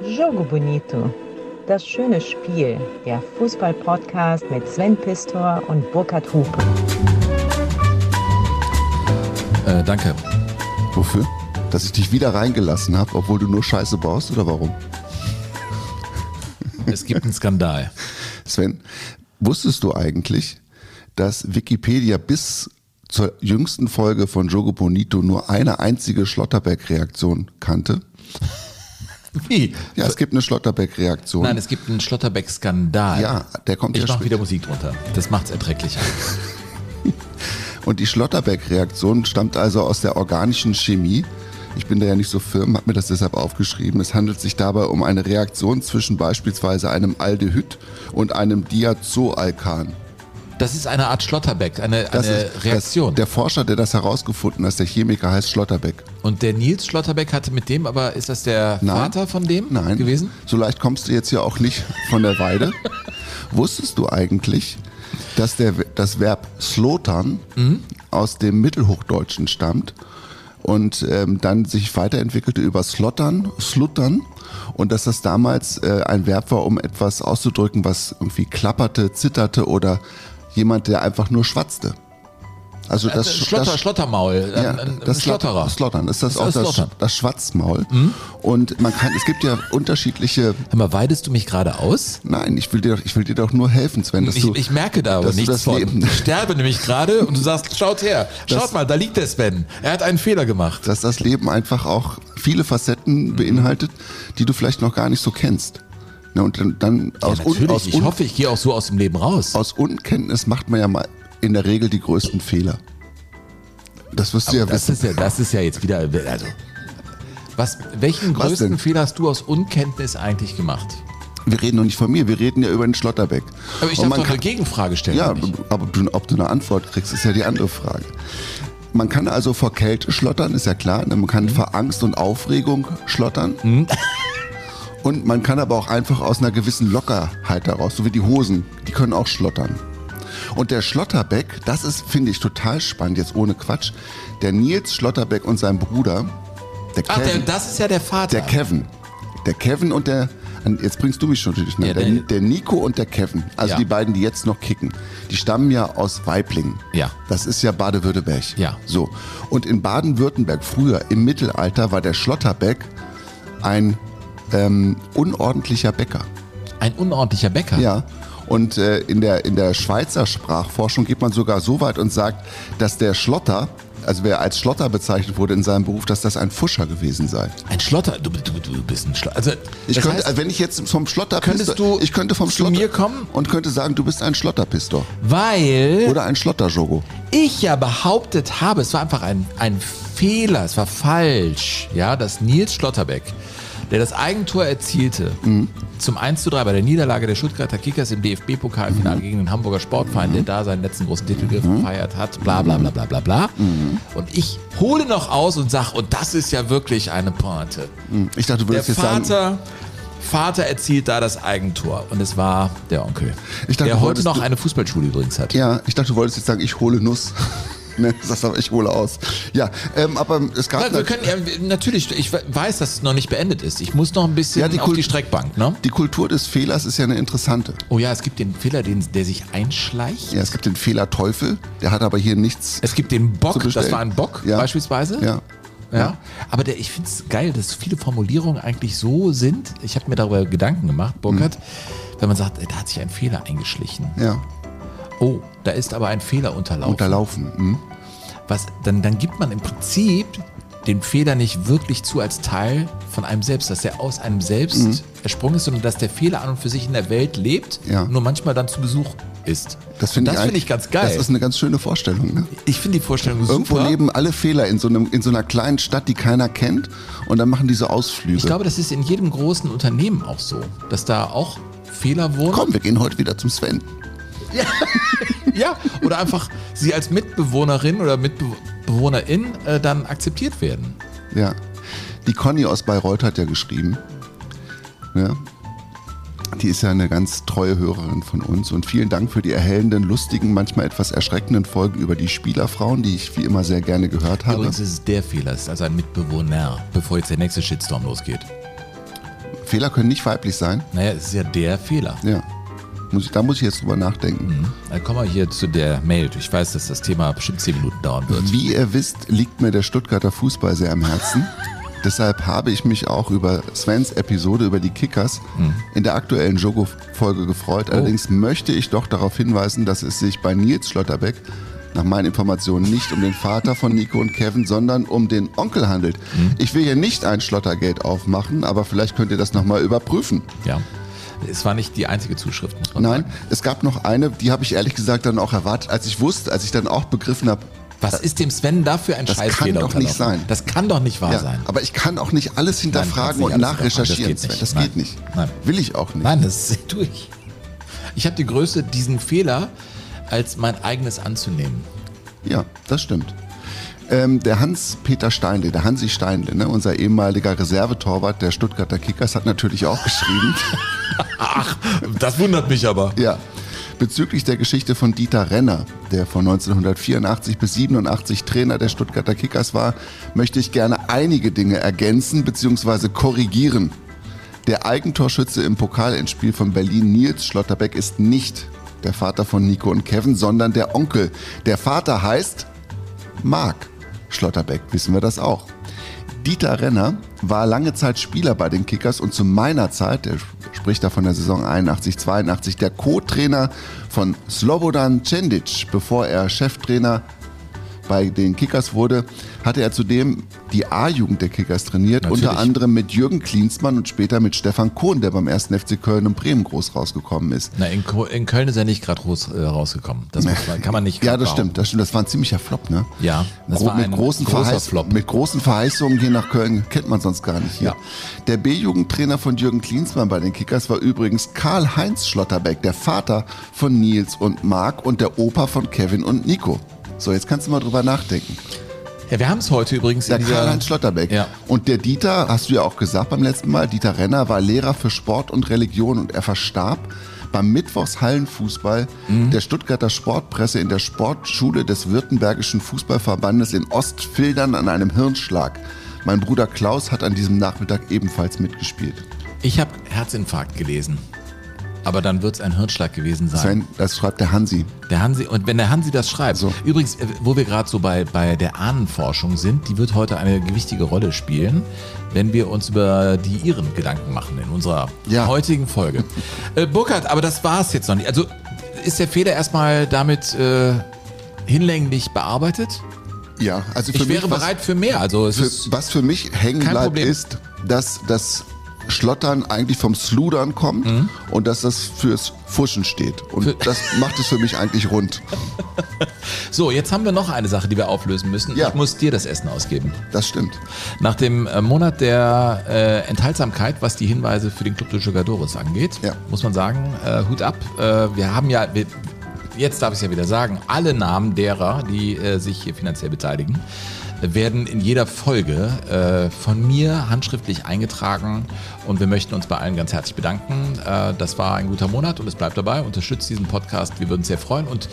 Jogo Bonito, das schöne Spiel, der Fußball-Podcast mit Sven Pistor und Burkhard Hupe. Danke. Wofür? Dass ich dich wieder reingelassen habe, obwohl du nur Scheiße baust, oder warum? Es gibt einen Skandal. Sven, wusstest du eigentlich, dass Wikipedia bis zur jüngsten Folge von Jogo Bonito nur eine einzige Schlotterbeck-Reaktion kannte? Wie? Ja, es gibt eine Schlotterbeck-Reaktion. Nein, es gibt einen Schlotterbeck-Skandal. Ja, der kommt ja Ich mache später. wieder Musik drunter. Das macht's erträglicher. Und die Schlotterbeck-Reaktion stammt also aus der organischen Chemie. Ich bin da ja nicht so firm, habe mir das deshalb aufgeschrieben. Es handelt sich dabei um eine Reaktion zwischen beispielsweise einem Aldehyd und einem Diazoalkan. Das ist eine Art Schlotterbeck, eine Reaktion. Der Forscher, der das herausgefunden hat, der Chemiker, heißt Schlotterbeck. Und der Nils Schlotterbeck hatte mit dem, aber ist das der Vater von dem Nein. gewesen? So leicht kommst du jetzt hier auch nicht von der Weide. Wusstest du eigentlich, dass das Verb slotern aus dem Mittelhochdeutschen stammt und dann sich weiterentwickelte über sluttern und dass das damals ein Verb war, um etwas auszudrücken, was irgendwie klapperte, zitterte oder jemand, der einfach nur schwatzte. Also das Schlottermaul, ein Schlotterer. Slottern, ist das Das auch ist Slottern. das Schwatzmaul. Und es gibt ja unterschiedliche. Hör mal, weidest du mich gerade aus? Nein, ich will dir doch nur helfen, Sven. Dass Ich merke da aber dass du nichts das von. Leben- Ich sterbe nämlich gerade und du sagst, schaut her, schaut mal, da liegt der Sven. Er hat einen Fehler gemacht. Dass das Leben einfach auch viele Facetten beinhaltet, die du vielleicht noch gar nicht so kennst. Na, und dann Natürlich, ich hoffe, ich gehe auch so aus dem Leben raus. aus Unkenntnis macht man ja mal in der Regel die größten Fehler. Das wirst du ja Das wissen. ist ja jetzt wieder, also, welchen Was größten denn? Fehler hast du aus Unkenntnis eigentlich gemacht? Wir reden doch nicht von mir, wir reden ja über den Schlotterbeck. Aber ich Und darf man doch eine kann- Gegenfrage stellen. Ja, nicht? aber ob du eine Antwort kriegst, ist ja die andere Frage. Man kann also vor Kälte schlottern, ist ja klar. Man kann vor Angst und Aufregung schlottern. Und man kann aber auch einfach aus einer gewissen Lockerheit heraus, so wie die Hosen, die können auch schlottern. Und der Schlotterbeck, das ist, finde ich, total spannend, jetzt ohne Quatsch. Der Nils Schlotterbeck und sein Bruder, der Ach, Kevin, das ist ja der Vater. der Kevin und jetzt bringst du mich schon durcheinander, Ja, der Nico und der Kevin, also Ja. die beiden, die jetzt noch kicken, die stammen ja aus Waiblingen. Ja. Das ist ja Baden-Württemberg. Ja. So. Und in Baden-Württemberg früher, im Mittelalter, war der Schlotterbeck ein unordentlicher Bäcker. Ein unordentlicher Bäcker. Ja. Und in der Schweizer Sprachforschung geht man sogar so weit und sagt, dass der Schlotter, also wer als Schlotter bezeichnet wurde in seinem Beruf, dass das ein Fuscher gewesen sei. Ein Schlotter. Du bist ein Schlotter. Also, Wenn ich jetzt vom Schlotter Könntest du ich könnte vom zu Schlotter mir kommen? und könnte sagen, du bist ein Schlotterpistor weil oder ein Schlotterjogo. ich ja behauptet habe, es war einfach ein Fehler, es war falsch, ja, dass Nils Schlotterbeck, der das Eigentor erzielte, zum 1:3 bei der Niederlage der Stuttgarter Kickers im DFB-Pokalfinale gegen den Hamburger Sportverein, der da seinen letzten großen Titel gefeiert hat, bla bla bla bla bla bla. Und ich hole noch aus und sage, und das ist ja wirklich eine Pointe. Ich dachte, du Der würdest jetzt sagen, Vater erzielt da das Eigentor und es war der Onkel, Ich dachte, der du heute wolltest noch du- eine Fußballschule übrigens hat. ja, ich dachte, du wolltest jetzt sagen, ich hole Nuss. Ne, sagst aber, ich hole aus. Ja, aber es gab Wir können ja, natürlich, ich weiß, dass es noch nicht beendet ist. Ich muss noch ein bisschen auf die Streckbank. Ne? Die Kultur des Fehlers ist ja eine interessante. Oh ja, es gibt den Fehler, der sich einschleicht. Ja, es gibt den Fehlerteufel, der hat aber hier nichts. Es gibt den Bock, zu bestellen. das war ein Bock Ja. beispielsweise. Ja. Ja. Aber ich finde es geil, dass viele Formulierungen eigentlich so sind. Ich habe mir darüber Gedanken gemacht, Burkhard, wenn man sagt, da hat sich ein Fehler eingeschlichen. Ja, Oh, da ist aber ein Fehler unterlaufen. unterlaufen. Dann gibt man im Prinzip den Fehler nicht wirklich zu als Teil von einem selbst, dass der aus einem selbst ersprungen ist, sondern dass der Fehler an und für sich in der Welt lebt, Ja. nur manchmal dann zu Besuch ist. Das finde find ich ganz geil. Das ist eine ganz schöne Vorstellung. Ne? Ich finde die Vorstellung Irgendwo super. leben alle Fehler in so einer kleinen Stadt, die keiner kennt, und dann machen diese Ausflüge. Ich glaube, das ist in jedem großen Unternehmen auch so, dass da auch Fehler wohnen. Komm, wir gehen heute wieder zum Sven. Ja, oder einfach sie als Mitbewohnerin oder Mitbewohnerin dann akzeptiert werden. Ja. Die Conny aus Bayreuth hat ja geschrieben. Ja. Die ist ja eine ganz treue Hörerin von uns. Und vielen Dank für die erhellenden, lustigen, manchmal etwas erschreckenden Folgen über die Spielerfrauen, die ich wie immer sehr gerne gehört habe. Übrigens ist es der Fehler, es ist also ein Mitbewohner, bevor jetzt der nächste Shitstorm losgeht. Fehler können nicht weiblich sein. Naja, es ist ja der Fehler. Ja. Da muss ich jetzt drüber nachdenken. Dann kommen wir hier zu der Mail. Ich weiß, dass das Thema bestimmt 10 Minuten dauern wird. Wie ihr wisst, liegt mir der Stuttgarter Fußball sehr am Herzen. Deshalb habe ich mich auch über Svens Episode über die Kickers in der aktuellen Jogo-Folge gefreut. Allerdings möchte ich doch darauf hinweisen, dass es sich bei Nils Schlotterbeck nach meinen Informationen nicht um den Vater von Nico und Kevin, sondern um den Onkel handelt. Ich will hier nicht ein Schlottergate aufmachen, aber vielleicht könnt ihr das nochmal überprüfen. Ja. Es war nicht die einzige Zuschrift, muss man Nein, sagen. es gab noch eine, die habe ich ehrlich gesagt dann auch erwartet, als ich dann auch begriffen habe, Was ist dem Sven da für ein das Scheißfehler kann doch nicht unterlaufen? sein. Das kann doch nicht wahr sein. aber ich kann auch nicht alles hinterfragen Nein, und kannst nicht alles nachrecherchieren, hinterfragen. Sven. Das geht nicht. Nein. Will ich auch nicht. Nein, das tue ich. Ich habe die Größe, diesen Fehler als mein eigenes anzunehmen. Ja, das stimmt. Der Hans-Peter Steinle, der Hansi Steinle, ne, unser ehemaliger Reservetorwart der Stuttgarter Kickers, hat natürlich auch geschrieben. Ach, das wundert mich aber. Ja, bezüglich der Geschichte von Dieter Renner, der von 1984 bis 87 Trainer der Stuttgarter Kickers war, möchte ich gerne einige Dinge ergänzen bzw. korrigieren. Der Eigentorschütze im Pokalendspiel von Berlin, Nils Schlotterbeck, ist nicht der Vater von Nico und Kevin, sondern der Onkel. Der Vater heißt Marc Schlotterbeck, wissen wir das auch. Dieter Renner war lange Zeit Spieler bei den Kickers und zu meiner Zeit, der spricht da von der Saison 81-82, der Co-Trainer von Slobodan Cendic, bevor er Cheftrainer bei den Kickers wurde, hatte er zudem die A-Jugend der Kickers trainiert, Natürlich. unter anderem mit Jürgen Klinsmann und später mit Stefan Kohn, der beim 1. FC Köln und Bremen groß rausgekommen ist. Na, in Köln ist er nicht gerade rausgekommen. Das kann man nicht Ja, das behaupten. stimmt. Das war ein ziemlicher Flop, ne? Ja, das war ein großer Flop. Mit großen Verheißungen hier nach Köln kennt man sonst gar nicht hier. Ja. Der B-Jugendtrainer von Jürgen Klinsmann bei den Kickers war übrigens Karl-Heinz Schlotterbeck, der Vater von Nils und Marc und der Opa von Kevin und Nico. So, jetzt kannst du mal drüber nachdenken. Ja, wir haben es heute übrigens Der in dieser... Karl-Heinz Schlotterbeck. Ja. Und der Dieter, hast du ja auch gesagt beim letzten Mal, Dieter Renner war Lehrer für Sport und Religion und er verstarb beim Mittwochshallenfußball der Stuttgarter Sportpresse in der Sportschule des Württembergischen Fußballverbandes in Ostfildern an einem Hirnschlag. Mein Bruder Klaus hat an diesem Nachmittag ebenfalls mitgespielt. Ich habe Herzinfarkt gelesen. Aber dann wird es ein Hirnschlag gewesen sein. Sven, das schreibt der Hansi. Der Hansi, und wenn der Hansi das schreibt, So. übrigens, wo wir gerade so bei der Ahnenforschung sind, die wird heute eine gewichtige Rolle spielen, wenn wir uns über die Iren Gedanken machen in unserer heutigen Folge. Burkhard, aber das war es jetzt noch nicht. Also ist der Fehler erstmal damit hinlänglich bearbeitet? Ja, also für Ich wäre mich, bereit für mehr. Also es ist was für mich hängen kein bleibt, Problem. ist, dass das Schlottern eigentlich vom Sludern kommt und dass das fürs Fuschen steht. Und das macht es für mich eigentlich rund. so, jetzt haben wir noch eine Sache, die wir auflösen müssen. Ja. Ich muss dir das Essen ausgeben. Das stimmt. Nach dem Monat der Enthaltsamkeit, was die Hinweise für den Club de Jugadores angeht, muss man sagen, Hut ab. Wir haben ja, jetzt darf ich es ja wieder sagen, alle Namen derer, die sich hier finanziell beteiligen, werden in jeder Folge von mir handschriftlich eingetragen und wir möchten uns bei allen ganz herzlich bedanken. Das war ein guter Monat und es bleibt dabei. Unterstützt diesen Podcast, wir würden uns sehr freuen. Und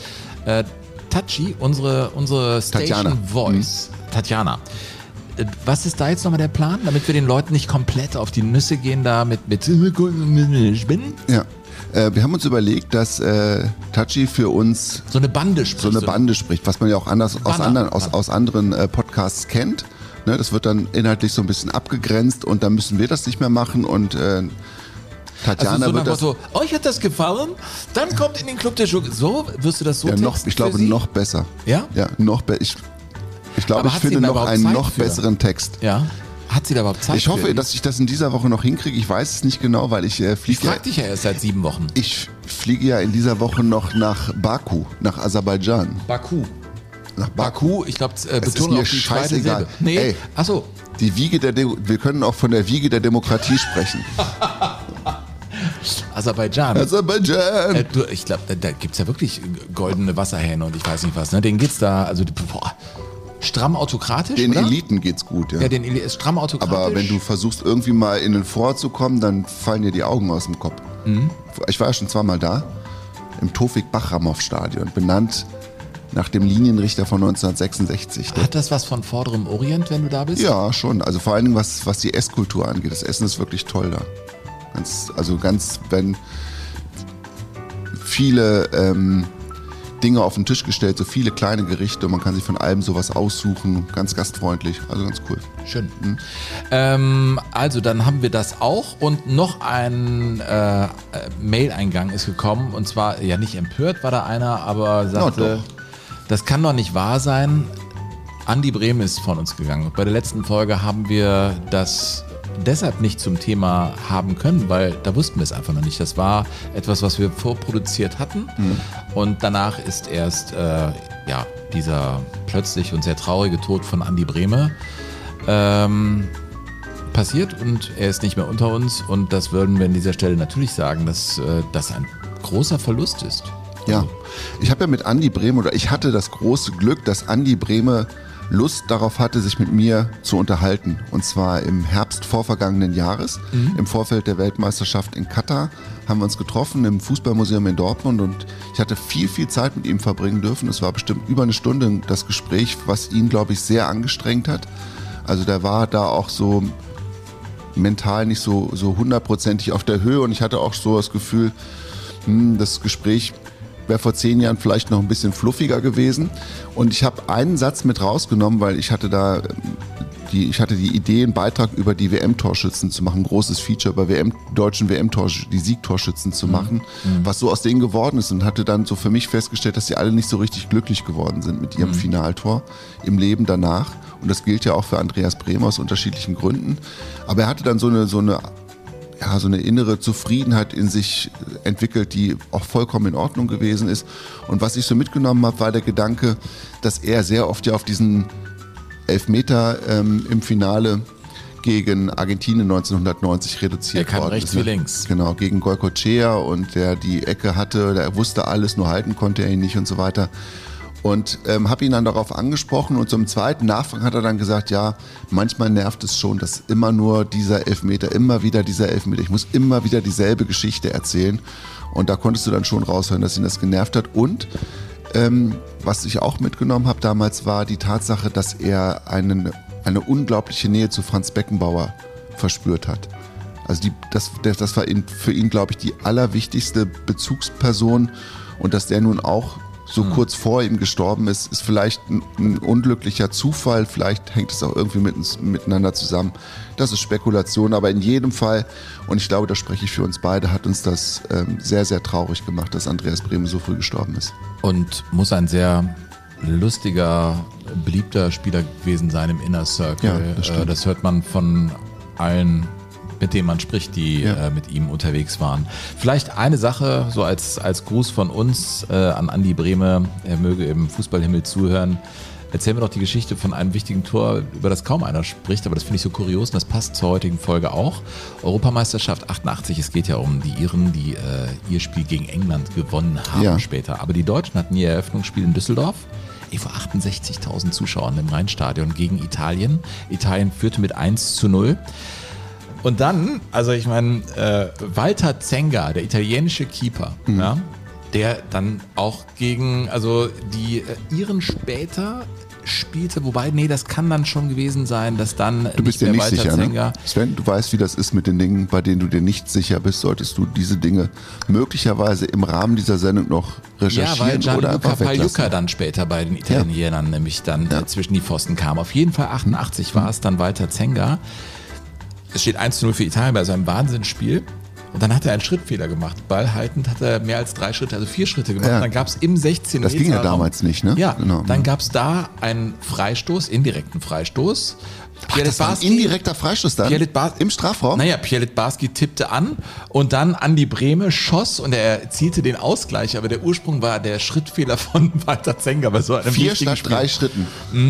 Tachi, unsere Station Tatjana. Voice, Tatjana, was ist da jetzt nochmal der Plan, damit wir den Leuten nicht komplett auf die Nüsse gehen da mit Spinnen? Ja. Wir haben uns überlegt, dass Tachi für uns So eine Bande spricht. so eine Bande spricht, was man ja auch anders aus anderen Podcasts kennt. Ne, das wird dann inhaltlich so ein bisschen abgegrenzt und dann müssen wir das nicht mehr machen und Tatjana Also so nach wird das Motto, euch hat das gefallen? Dann kommt in den Club der Jugadores. So, wirst du das so ja, noch, texten ich glaube für Sie? noch besser. Ja? Ja, noch besser. Ich glaube, Aber ich hat sie finde denn noch überhaupt einen Zeit noch für? besseren Text. Ja. Hat sie da überhaupt Zeit Ich hoffe, für? dass ich das in dieser Woche noch hinkriege. Ich weiß es nicht genau, weil ich Ich fliege. frag dich ja erst seit 7 Wochen. Ich fliege ja in dieser Woche noch nach Baku, nach Aserbaidschan. Baku. Nach Baku. Baku, ich glaube, ist Betonung mir auf die zweite scheißegal. Silbe. Nee, Ey. achso. Die Wiege wir können auch von der Wiege der Demokratie sprechen. Aserbaidschan. Aserbaidschan. Ich glaube, da gibt es ja wirklich goldene Wasserhähne und ich weiß nicht was. Ne? Denen geht's da, also boah, stramm autokratisch, Den oder? Eliten geht's gut, ja. Ja, den ist stramm autokratisch. Aber wenn du versuchst, irgendwie mal in den Vorort zu kommen, dann fallen dir die Augen aus dem Kopf. Ich war ja schon zweimal da, im Tofik-Bachramov-Stadion, benannt nach dem Linienrichter von 1966. Hat das was von vorderem Orient, wenn du da bist? Ja, schon. Also vor allen Dingen, was die Esskultur angeht. Das Essen ist wirklich toll da. Wenn viele Dinge auf den Tisch gestellt, so viele kleine Gerichte, man kann sich von allem sowas aussuchen, ganz gastfreundlich, also ganz cool. Schön. Also dann haben wir das auch und noch ein Mail-Eingang ist gekommen und zwar, ja nicht empört war da einer, aber sagte, das kann doch nicht wahr sein. Andi Brehme ist von uns gegangen. Bei der letzten Folge haben wir das deshalb nicht zum Thema haben können, weil da wussten wir es einfach noch nicht. Das war etwas, was wir vorproduziert hatten und danach ist erst dieser plötzlich und sehr traurige Tod von Andi Brehme passiert und er ist nicht mehr unter uns und das würden wir an dieser Stelle natürlich sagen, dass das ein großer Verlust ist. Ja, ich habe ja mit Andi Brehme ich hatte das große Glück, dass Andi Brehme Lust darauf hatte, sich mit mir zu unterhalten. Und zwar im Herbst vorvergangenen Jahres, im Vorfeld der Weltmeisterschaft in Katar, haben wir uns getroffen im Fußballmuseum in Dortmund und ich hatte viel Zeit mit ihm verbringen dürfen. Es war bestimmt über eine Stunde das Gespräch, was ihn, glaube ich, sehr angestrengt hat. Also der war da auch so mental nicht so hundertprozentig auf der Höhe und ich hatte auch so das Gefühl, das Gespräch wäre vor 10 Jahren vielleicht noch ein bisschen fluffiger gewesen. Und ich habe einen Satz mit rausgenommen, weil ich hatte die Idee, einen Beitrag über die WM-Torschützen zu machen, ein großes Feature über deutschen WM-Torschützen, die Siegtorschützen zu machen, was so aus denen geworden ist und hatte dann so für mich festgestellt, dass sie alle nicht so richtig glücklich geworden sind mit ihrem Finaltor im Leben danach. Und das gilt ja auch für Andreas Brehme aus unterschiedlichen Gründen. Aber er hatte dann so eine innere Zufriedenheit in sich entwickelt, die auch vollkommen in Ordnung gewesen ist. Und was ich so mitgenommen habe, war der Gedanke, dass er sehr oft ja auf diesen Elfmeter im Finale gegen Argentinien 1990 reduziert worden ist. Er kann rechts wie links. Genau, gegen Goicoechea und der die Ecke hatte, der wusste alles, nur halten konnte er ihn nicht und so weiter. Und habe ihn dann darauf angesprochen und zum zweiten Nachfragen hat er dann gesagt, ja, manchmal nervt es schon, dass immer nur dieser Elfmeter, immer wieder dieser Elfmeter, ich muss immer wieder dieselbe Geschichte erzählen und da konntest du dann schon raushören, dass ihn das genervt hat und was ich auch mitgenommen habe damals war die Tatsache, dass er eine unglaubliche Nähe zu Franz Beckenbauer verspürt hat. Also das war für ihn, glaube ich, die allerwichtigste Bezugsperson und dass der nun auch so kurz vor ihm gestorben ist vielleicht ein unglücklicher Zufall, vielleicht hängt es auch irgendwie miteinander zusammen. Das ist Spekulation, aber in jedem Fall, und ich glaube, da spreche ich für uns beide, hat uns das sehr, sehr traurig gemacht, dass Andreas Brehme so früh gestorben ist. Und muss ein sehr lustiger, beliebter Spieler gewesen sein im Inner Circle. Ja, das hört man von allen, mit denen man spricht, die mit ihm unterwegs waren. Vielleicht eine Sache, so als Gruß von uns an Andi Brehme, er möge im Fußballhimmel zuhören. Erzählen wir doch die Geschichte von einem wichtigen Tor, über das kaum einer spricht, aber das finde ich so kurios und das passt zur heutigen Folge auch. Europameisterschaft 88, es geht ja um die Iren, die ihr Spiel gegen England gewonnen haben später. Aber die Deutschen hatten ihr Eröffnungsspiel in Düsseldorf. Vor 68.000 Zuschauern im Rheinstadion gegen Italien. Italien führte mit 1:0. Und dann, also ich meine, Walter Zenga, der italienische Keeper, ja, der dann auch gegen, also die Iren später spielte, wobei, nee, das kann dann schon gewesen sein, dass dann du bist nicht mehr nicht Walter sicher, Zenga. Ne? Sven, du weißt, wie das ist mit den Dingen, bei denen du dir nicht sicher bist, solltest du diese Dinge möglicherweise im Rahmen dieser Sendung noch recherchieren oder einfach weglassen. Pagliuca dann später bei den Italienern nämlich dann zwischen die Pfosten kam. Auf jeden Fall 88 war es dann Walter Zenga. Es steht 1:0 für Italien bei seinem Wahnsinnsspiel. Und dann hat er einen Schrittfehler gemacht. Ballhaltend hat er mehr als 3 Schritte, also 4 Schritte gemacht. Ja. Dann gab es im 16 Das ging ja damals nicht, ne? Ja, genau. Dann gab es da einen Freistoß, indirekten Freistoß. Das war ein indirekter Freistoß dann? Im Strafraum? Naja, Pierre Littbarski tippte an und dann Andi Brehme schoss und er erzielte den Ausgleich. Aber der Ursprung war der Schrittfehler von Walter Zenga bei so einem 4 statt 3 Schritten.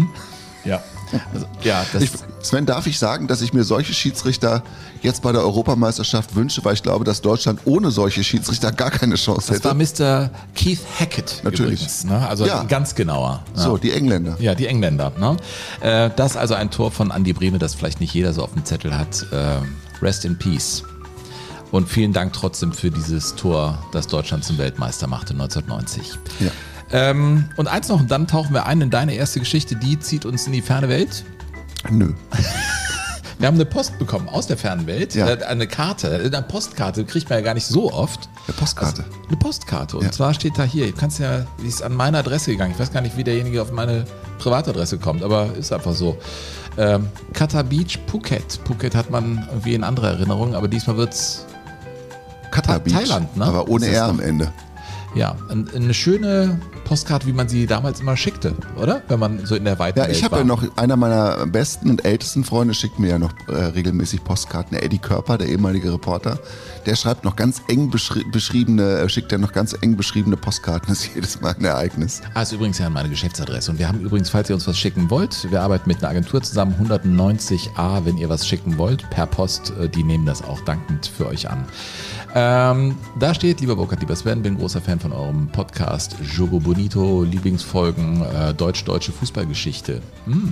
Ja. Also, Sven, darf ich sagen, dass ich mir solche Schiedsrichter jetzt bei der Europameisterschaft wünsche, weil ich glaube, dass Deutschland ohne solche Schiedsrichter gar keine Chance hätte. Das war Mr. Keith Hackett natürlich. Übrigens, ne? Also ganz genauer. Ja. So, die Engländer. Ja, die Engländer. Ne? Das ist also ein Tor von Andi Brehme, das vielleicht nicht jeder so auf dem Zettel hat. Rest in Peace. Und vielen Dank trotzdem für dieses Tor, das Deutschland zum Weltmeister machte 1990. Ja. Und eins noch, und dann tauchen wir ein in deine erste Geschichte, die zieht uns in die ferne Welt. Nö. Wir haben eine Post bekommen aus der Fernwelt, Ja. Eine Postkarte kriegt man ja gar nicht so oft. Eine Postkarte. Also, eine Postkarte. Und Ja. zwar steht da hier, die ist an meine Adresse gegangen. Ich weiß gar nicht, wie derjenige auf meine Privatadresse kommt, aber ist einfach so. Qatar Beach, Phuket. Phuket hat man irgendwie in anderer Erinnerung, aber diesmal wird's Qatar Beach, Thailand, ne? aber ohne Ist das R noch? am Ende. Ja, eine schöne Postkarte, wie man sie damals immer schickte, oder? Wenn man so in der weiten Ja, Welt ich habe war. ja noch, einer meiner besten und ältesten Freunde schickt mir ja noch regelmäßig Postkarten. Der Eddie Körper, der ehemalige Reporter, der schreibt noch ganz eng schickt ja noch ganz eng beschriebene Postkarten. Das ist jedes Mal ein Ereignis. Ist übrigens ja meine Geschäftsadresse. Und wir haben übrigens, falls ihr uns was schicken wollt, wir arbeiten mit einer Agentur zusammen, 190a, wenn ihr was schicken wollt, per Post. Die nehmen das auch dankend für euch an. Da steht, lieber Burkhard, lieber Sven, bin großer Fan von eurem Podcast Jogo Bonito, Lieblingsfolgen, deutsche Fußballgeschichte.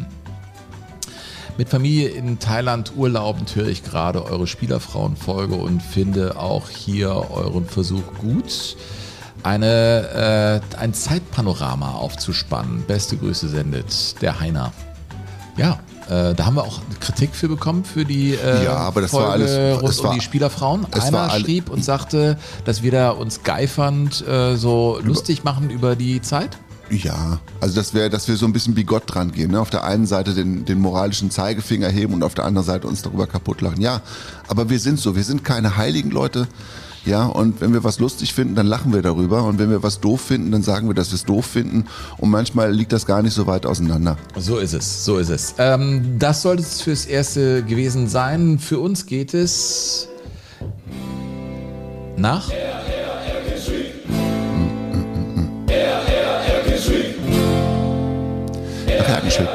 Mit Familie in Thailand urlaubend höre ich gerade eure Spielerfrauenfolge und finde auch hier euren Versuch gut, ein Zeitpanorama aufzuspannen. Beste Grüße sendet der Heiner. Ja, da haben wir auch Kritik für bekommen für die aber das Folge war alles, rund um die Spielerfrauen. Einer schrieb und sagte, dass wir da uns geifernd so lustig machen über die Zeit. Ja, also dass wir so ein bisschen bigott dran gehen. Ne? Auf der einen Seite den moralischen Zeigefinger heben und auf der anderen Seite uns darüber kaputt lachen. Ja, aber wir sind keine heiligen Leute. Ja, und wenn wir was lustig finden, dann lachen wir darüber. Und wenn wir was doof finden, dann sagen wir, dass wir es doof finden. Und manchmal liegt das gar nicht so weit auseinander. So ist es. Das sollte es fürs Erste gewesen sein. Für uns geht es nach... Erkenschwick.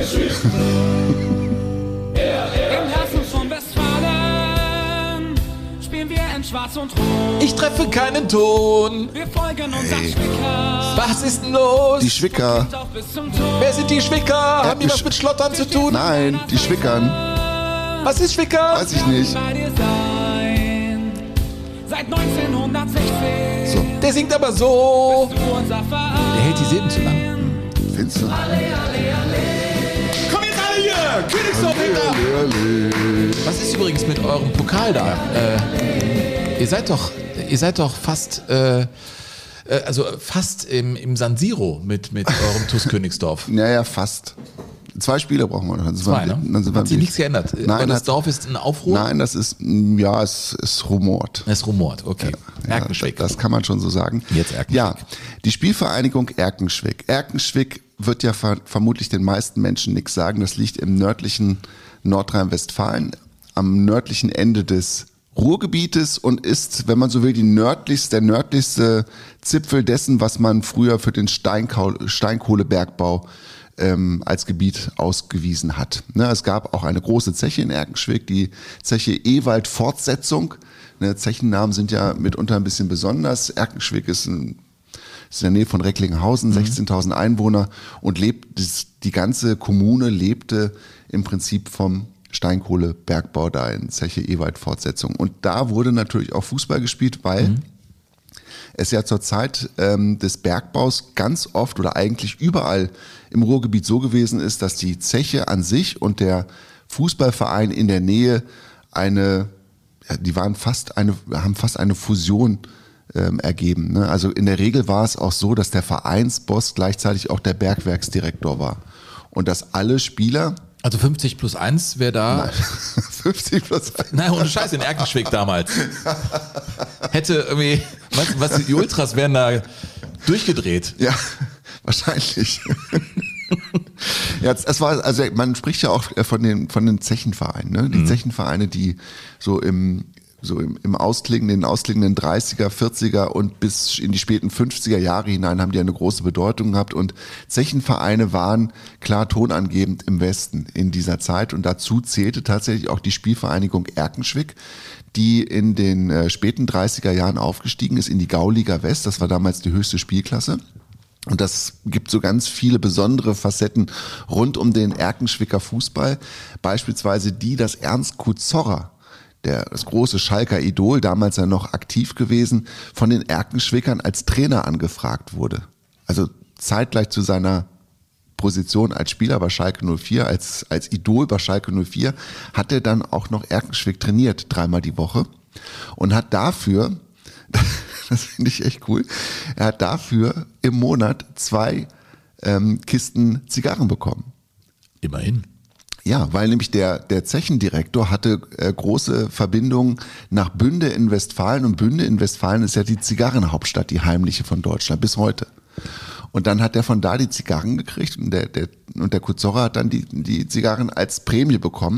Im Herzen von Westfalen spielen wir in Schwarz und Rot. Ich treffe keinen Ton. Wir folgen unserem Schwicker. Was ist denn los? Die Schwicker. Auch bis zum Tod. Wer sind die Schwicker? Haben die was mit Schlottern zu tun? Nein, die Schwickern. Was ist Schwicker? Weiß ich nicht. Bei dir sein. Seit 1916. So, Der singt aber so. Du unser Verein. Der hält die Silben zu lang. findest du? Komm jetzt alle hier! Königsdorf hinter! Was ist übrigens mit eurem Pokal da? Ihr seid doch fast, fast im San Siro mit eurem TuS Königsdorf. Naja, fast. 2 Spiele brauchen wir noch. Dann sind wir- Ne? dann sind wir Hat sich nichts geändert. Nein, Aber das hat- Dorf ist ein Aufruhr? Nein, das ist, ja, es rumort. Es rumort, okay. Erkenschwick. Das kann man schon so sagen. Jetzt Erkenschwick. Ja, die Spielvereinigung Erkenschwick. Erkenschwick wird ja vermutlich den meisten Menschen nichts sagen. Das liegt im nördlichen Nordrhein-Westfalen, am nördlichen Ende des Ruhrgebietes und ist, wenn man so will, der nördlichste Zipfel dessen, was man früher für den Steinkohlebergbau als Gebiet ausgewiesen hat. Ne, es gab auch eine große Zeche in Erkenschwick, die Zeche Ewald Fortsetzung. Ne, Zechennamen sind ja mitunter ein bisschen besonders. Erkenschwick ist in der Nähe von Recklinghausen, 16.000 Einwohner und die ganze Kommune lebte im Prinzip vom Steinkohlebergbau da in Zeche Ewald Fortsetzung. Und da wurde natürlich auch Fußball gespielt, weil es ja zur Zeit des Bergbaus ganz oft oder eigentlich überall im Ruhrgebiet so gewesen ist, dass die Zeche an sich und der Fußballverein in der Nähe haben fast eine Fusion ergeben. Ne? Also in der Regel war es auch so, dass der Vereinsboss gleichzeitig auch der Bergwerksdirektor war. Und dass alle Spieler, Also 50 plus 1 wäre da. 50+1, Nein, ohne Scheiß, in Erkenschwick damals. Hätte irgendwie, die Ultras wären da durchgedreht. ja, wahrscheinlich. Ja, es war, also man spricht ja auch von den Zechenvereinen, ne? Die Zechenvereine, die so im ausklingenden 30er, 40er und bis in die späten 50er Jahre hinein haben die eine große Bedeutung gehabt und Zechenvereine waren klar tonangebend im Westen in dieser Zeit und dazu zählte tatsächlich auch die Spielvereinigung Erkenschwick, die in den späten 30er Jahren aufgestiegen ist in die Gauliga West, das war damals die höchste Spielklasse. Und das gibt so ganz viele besondere Facetten rund um den Erkenschwicker Fußball, beispielsweise die, dass Ernst Kuzorra, das große Schalker Idol, damals ja noch aktiv gewesen, von den Erkenschwickern als Trainer angefragt wurde. Also zeitgleich zu seiner Position als Spieler bei Schalke 04, als Idol bei Schalke 04, hat er dann auch noch Erkenschwick trainiert, 3-mal die Woche und hat dafür, das finde ich echt cool, er hat dafür im Monat 2 Kisten Zigarren bekommen. Immerhin. Ja, weil nämlich der Zechendirektor hatte große Verbindungen nach Bünde in Westfalen und Bünde in Westfalen ist ja die Zigarrenhauptstadt, die heimliche von Deutschland bis heute. Und dann hat er von da die Zigarren gekriegt und der Kuzorra hat dann die Zigarren als Prämie bekommen.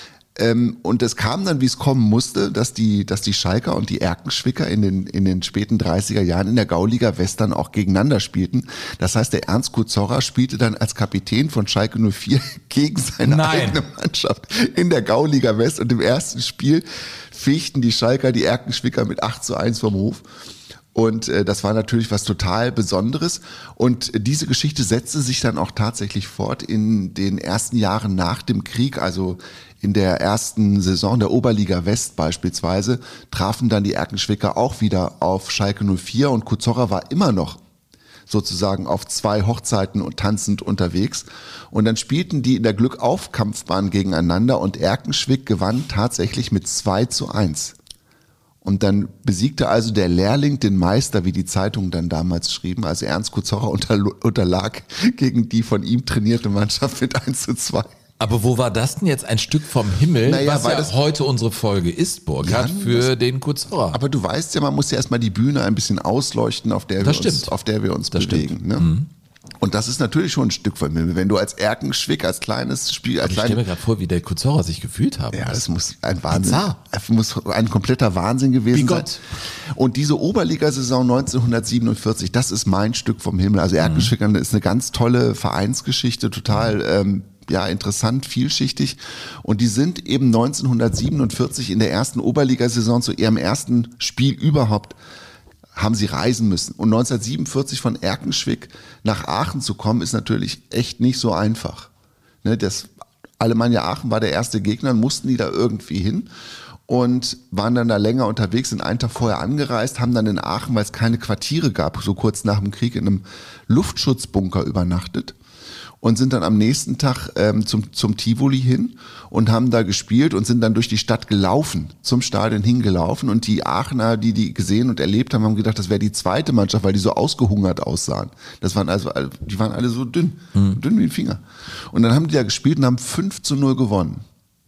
Und es kam dann, wie es kommen musste, dass die Schalker und die Erkenschwicker in den späten 30er Jahren in der Gauliga West dann auch gegeneinander spielten. Das heißt, der Ernst Kuzorra spielte dann als Kapitän von Schalke 04 gegen seine eigene Mannschaft in der Gauliga West. Und im ersten Spiel fegten die Schalker die Erkenschwicker mit 8-1 vom Hof. Und das war natürlich was total Besonderes. Und diese Geschichte setzte sich dann auch tatsächlich fort in den ersten Jahren nach dem Krieg, also in der ersten Saison der Oberliga West beispielsweise, trafen dann die Erkenschwicker auch wieder auf Schalke 04 und Kuzorra war immer noch sozusagen auf 2 Hochzeiten und tanzend unterwegs. Und dann spielten die in der Glückauf-Kampfbahn gegeneinander und Erkenschwick gewann tatsächlich mit 2-1. Und dann besiegte also der Lehrling den Meister, wie die Zeitungen dann damals schrieben. Also Ernst Kuzorra unterlag gegen die von ihm trainierte Mannschaft mit 1-2. Aber wo war das denn jetzt ein Stück vom Himmel, Naja, was weil ja das heute unsere Folge ist, Burkhard, für den Kuzorra? Aber du weißt ja, man muss ja erstmal die Bühne ein bisschen ausleuchten, auf der wir uns bewegen. Ne? Mhm. Und das ist natürlich schon ein Stück vom Himmel. Wenn du als Erkenschwick, als kleines Spiel, ich stelle mir gerade vor, wie der Kuzorra sich gefühlt haben. Ja, das muss ein Wahnsinn, muss ein kompletter Wahnsinn gewesen sein. Und diese Oberligasaison 1947, das ist mein Stück vom Himmel. Also Erkenschwick ist eine ganz tolle Vereinsgeschichte, total interessant, vielschichtig. Und die sind eben 1947 in der ersten Oberligasaison zu ihrem ersten Spiel überhaupt haben sie reisen müssen. Und 1947 von Erkenschwick nach Aachen zu kommen, ist natürlich echt nicht so einfach. Ne, das Alemannia Aachen war der erste Gegner, mussten die da irgendwie hin und waren dann da länger unterwegs, sind einen Tag vorher angereist, haben dann in Aachen, weil es keine Quartiere gab, so kurz nach dem Krieg in einem Luftschutzbunker übernachtet und sind dann am nächsten Tag zum Tivoli hin und haben da gespielt und sind dann durch die Stadt gelaufen, zum Stadion hingelaufen und die Aachener, die gesehen und erlebt haben, haben gedacht, das wäre die zweite Mannschaft, weil die so ausgehungert aussahen. Die waren alle so dünn wie ein Finger. Und dann haben die da gespielt und haben 5-0 gewonnen.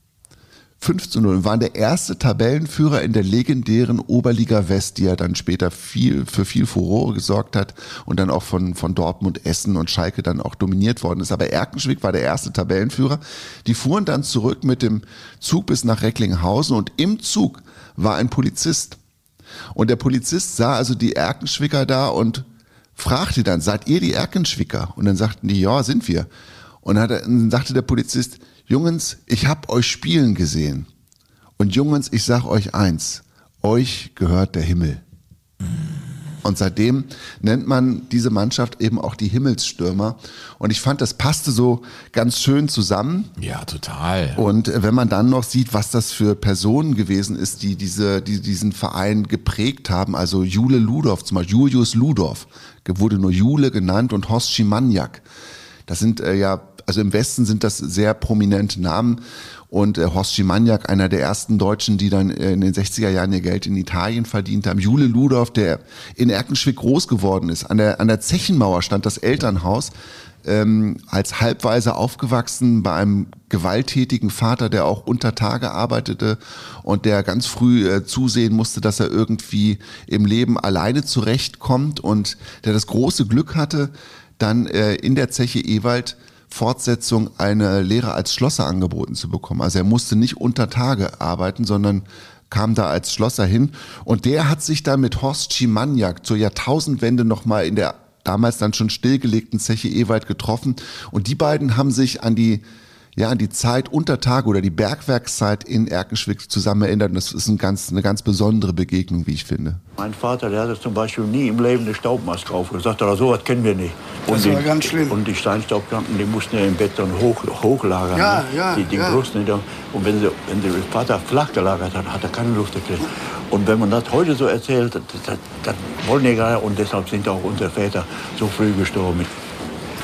5-0 und waren der erste Tabellenführer in der legendären Oberliga West, die ja dann später für viel Furore gesorgt hat und dann auch von Dortmund, Essen und Schalke dann auch dominiert worden ist. Aber Erkenschwick war der erste Tabellenführer. Die fuhren dann zurück mit dem Zug bis nach Recklinghausen und im Zug war ein Polizist. Und der Polizist sah also die Erkenschwicker da und fragte dann, seid ihr die Erkenschwicker? Und dann sagten die, ja, sind wir. Und dann sagte der Polizist, Jungens, ich hab euch spielen gesehen. Und Jungens, ich sag euch eins, euch gehört der Himmel. Und seitdem nennt man diese Mannschaft eben auch die Himmelsstürmer. Und ich fand, das passte so ganz schön zusammen. Ja, total. Und wenn man dann noch sieht, was das für Personen gewesen ist, die diesen Verein geprägt haben, also Jule Ludorf, zum Beispiel Julius Ludorf, wurde nur Jule genannt und Horst Schimaniak. Das sind also im Westen sind das sehr prominente Namen und Horst Schimaniak, einer der ersten Deutschen, die dann in den 60er Jahren ihr Geld in Italien verdient haben. Jule Ludorf, der in Erkenschwick groß geworden ist. An der Zechenmauer stand das Elternhaus, als Halbwaise aufgewachsen bei einem gewalttätigen Vater, der auch unter Tage arbeitete und der ganz früh zusehen musste, dass er irgendwie im Leben alleine zurechtkommt und der das große Glück hatte, dann in der Zeche Ewald Fortsetzung eine Lehre als Schlosser angeboten zu bekommen. Also er musste nicht unter Tage arbeiten, sondern kam da als Schlosser hin. Und der hat sich dann mit Horst Schimaniak zur Jahrtausendwende nochmal in der damals dann schon stillgelegten Zeche Ewald getroffen. Und die beiden haben sich an die Zeit unter Tage oder die Bergwerkszeit in Erkenschwick zusammen erinnert. Und das ist eine ganz besondere Begegnung, wie ich finde. Mein Vater, der hatte zum Beispiel nie im Leben eine Staubmaske aufgesagt, oder sowas kennen wir nicht. Das war ganz schlimm. Und die Steinstaubkranken, die mussten ja im Bett dann hochlagern. Die Brust nicht. Und wenn der Vater flach gelagert hat, hat er keine Luft gekriegt. Und wenn man das heute so erzählt, das wollen die gar nicht. Und deshalb sind auch unsere Väter so früh gestorben.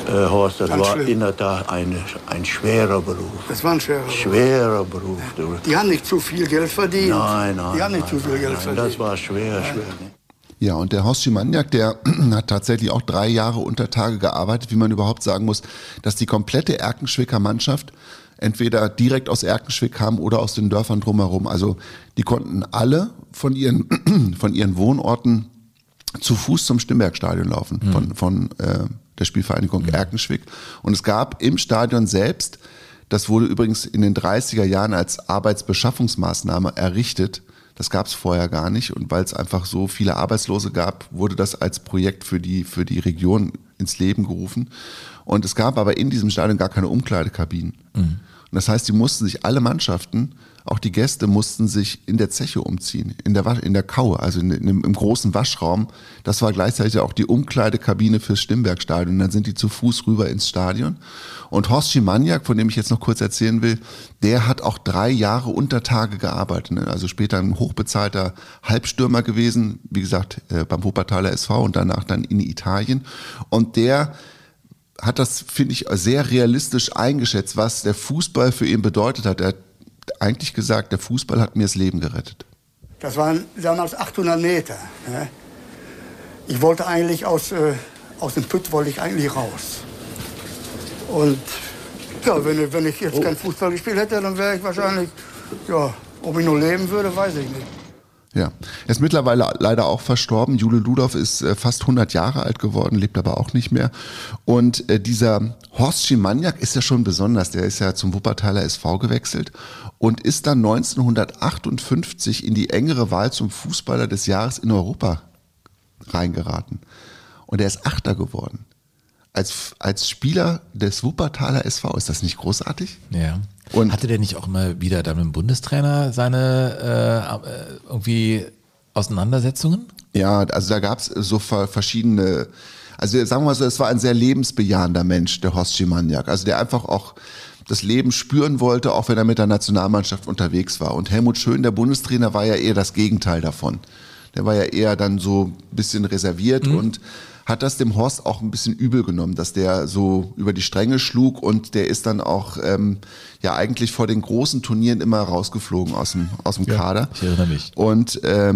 Horst, das Ganz war schlimm. in der Tat ein schwerer Beruf. Das war ein schwerer Beruf. Schwerer Beruf. Die haben nicht zu viel Geld verdient. Nein. Die haben nicht zu viel Geld verdient. Das war schwer. Ja, und der Horst Schimaniak, der hat tatsächlich auch 3 Jahre unter Tage gearbeitet, wie man überhaupt sagen muss, dass die komplette Erkenschwicker Mannschaft entweder direkt aus Erkenschwick kam oder aus den Dörfern drumherum. Also die konnten alle von ihren Wohnorten zu Fuß zum Stimmbergstadion laufen, von der Spielvereinigung Erkenschwick. Und es gab im Stadion selbst, das wurde übrigens in den 30er Jahren als Arbeitsbeschaffungsmaßnahme errichtet, das gab es vorher gar nicht, und weil es einfach so viele Arbeitslose gab, wurde das als Projekt für die Region ins Leben gerufen. Und es gab aber in diesem Stadion gar keine Umkleidekabinen. Und das heißt, die mussten sich alle Mannschaften, auch die Gäste, mussten sich in der Zeche umziehen, in der Kaue, also im großen Waschraum. Das war gleichzeitig auch die Umkleidekabine fürs Stimmbergstadion. Und dann sind die zu Fuß rüber ins Stadion. Und Horst Schimaniak, von dem ich jetzt noch kurz erzählen will, der hat auch 3 Jahre unter Tage gearbeitet. Also später ein hochbezahlter Halbstürmer gewesen, wie gesagt, beim Wuppertaler SV und danach dann in Italien. Und der hat das, finde ich, sehr realistisch eingeschätzt, was der Fußball für ihn bedeutet hat. Er hat eigentlich gesagt, der Fußball hat mir das Leben gerettet. Das waren damals 800 Meter. Ne? Ich wollte eigentlich aus dem Pütt wollte ich eigentlich raus. Und ja, wenn ich jetzt kein Fußball gespielt hätte, dann wäre ich wahrscheinlich, ja, ob ich noch leben würde, weiß ich nicht. Ja, er ist mittlerweile leider auch verstorben. Jule Ludolf ist fast 100 Jahre alt geworden, lebt aber auch nicht mehr. Und dieser Horst Schimaniak ist ja schon besonders. Der ist ja zum Wuppertaler SV gewechselt und ist dann 1958 in die engere Wahl zum Fußballer des Jahres in Europa reingeraten. Und er ist Achter geworden. Als Spieler des Wuppertaler SV, ist das nicht großartig? Ja. Und hatte der nicht auch immer wieder dann mit dem Bundestrainer seine irgendwie Auseinandersetzungen? Ja, also da gab es so verschiedene, also sagen wir mal so, es war ein sehr lebensbejahender Mensch, der Horst Schimaniak, also der einfach auch das Leben spüren wollte, auch wenn er mit der Nationalmannschaft unterwegs war. Und Helmut Schön, der Bundestrainer, war ja eher das Gegenteil davon. Der war ja eher dann so ein bisschen reserviert und hat das dem Horst auch ein bisschen übel genommen, dass der so über die Stränge schlug, und der ist dann auch ja eigentlich vor den großen Turnieren immer rausgeflogen aus dem Kader. Ich erinnere mich. Und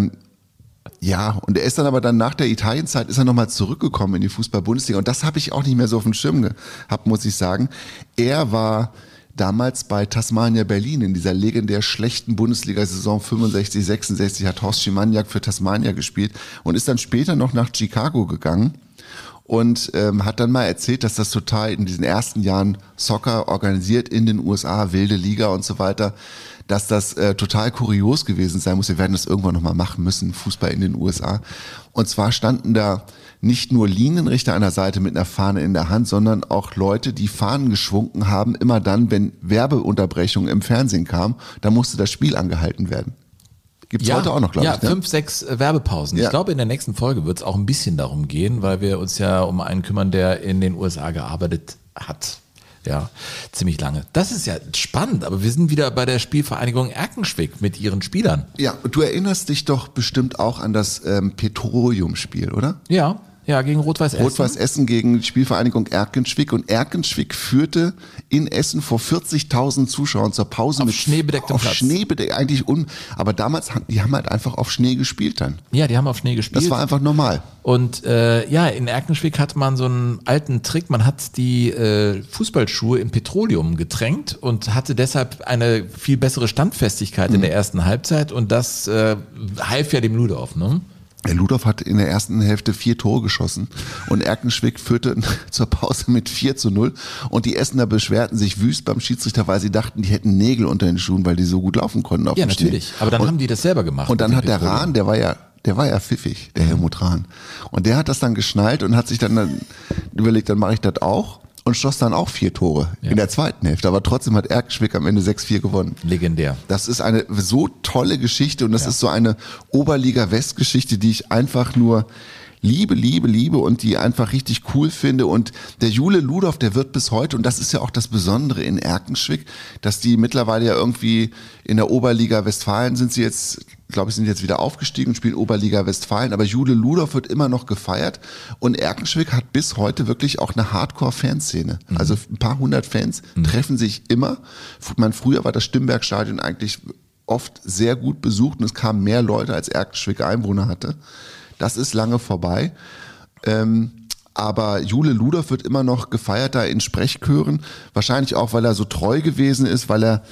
ja, und er ist dann aber nach der Italienzeit ist er nochmal zurückgekommen in die Fußball-Bundesliga, und das habe ich auch nicht mehr so auf dem Schirm gehabt, muss ich sagen. Er war damals bei Tasmania Berlin in dieser legendär schlechten Bundesliga-Saison 65, 66 hat Horst Schimaniak für Tasmania gespielt und ist dann später noch nach Chicago gegangen und hat dann mal erzählt, dass das total in diesen ersten Jahren Soccer organisiert in den USA, wilde Liga und so weiter, dass das total kurios gewesen sein muss. Wir werden das irgendwann nochmal machen müssen, Fußball in den USA. Und zwar standen da nicht nur Linienrichter an der Seite mit einer Fahne in der Hand, sondern auch Leute, die Fahnen geschwungen haben, immer dann, wenn Werbeunterbrechungen im Fernsehen kamen, da musste das Spiel angehalten werden. Gibt's heute auch noch, glaube ich. Ja, 5, 6 Werbepausen. Ja. Ich glaube, in der nächsten Folge wird es auch ein bisschen darum gehen, weil wir uns ja um einen kümmern, der in den USA gearbeitet hat. Ja, ziemlich lange. Das ist ja spannend, aber wir sind wieder bei der Spielvereinigung Erkenschwick mit ihren Spielern. Ja, und du erinnerst dich doch bestimmt auch an das Petroleum-Spiel, oder? Ja, gegen Rot-Weiß Essen. Rot-Weiß Essen gegen die Spielvereinigung Erkenschwick, und Erkenschwick führte in Essen vor 40.000 Zuschauern zur Pause Auf schneebedecktem Platz. Eigentlich aber damals die haben halt einfach auf Schnee gespielt dann. Ja, die haben auf Schnee gespielt. Das war einfach normal. Und in Erkenschwick hatte man so einen alten Trick, man hat die Fußballschuhe in Petroleum getränkt und hatte deshalb eine viel bessere Standfestigkeit in der ersten Halbzeit, und das half ja dem Ludolf, ne? Der Ludolf hat in der ersten Hälfte 4 Tore geschossen und Erkenschwick führte zur Pause mit 4:0, und die Essener beschwerten sich wüst beim Schiedsrichter, weil sie dachten, die hätten Nägel unter den Schuhen, weil die so gut laufen konnten auf dem Schnee. Ja, natürlich. Aber dann haben die das selber gemacht. Und dann hat der Rahn, der war ja pfiffig, der Helmut Rahn. Und der hat das dann geschnallt und hat sich dann überlegt, dann mache ich das auch. Und schoss dann auch 4 Tore in der zweiten Hälfte. Aber trotzdem hat Erkenschwick am Ende 6-4 gewonnen. Legendär. Das ist eine so tolle Geschichte, und das ist so eine Oberliga-West-Geschichte, die ich einfach nur liebe und die einfach richtig cool finde. Und der Jule Ludolf, der wird bis heute, und das ist ja auch das Besondere in Erkenschwick, dass die mittlerweile ja irgendwie in der Oberliga Westfalen sind sie jetzt glaube ich, sind jetzt wieder aufgestiegen und spielen Oberliga Westfalen, aber Jule Ludorf wird immer noch gefeiert und Erkenschwick hat bis heute wirklich auch eine Hardcore-Fanszene. Also ein paar hundert Fans treffen sich immer. Früher war das Stimbergstadion eigentlich oft sehr gut besucht und es kamen mehr Leute, als Erkenschwick Einwohner hatte. Das ist lange vorbei. Aber Jule Ludorf wird immer noch gefeiert da in Sprechchören. Wahrscheinlich auch, weil er so treu gewesen ist, weil er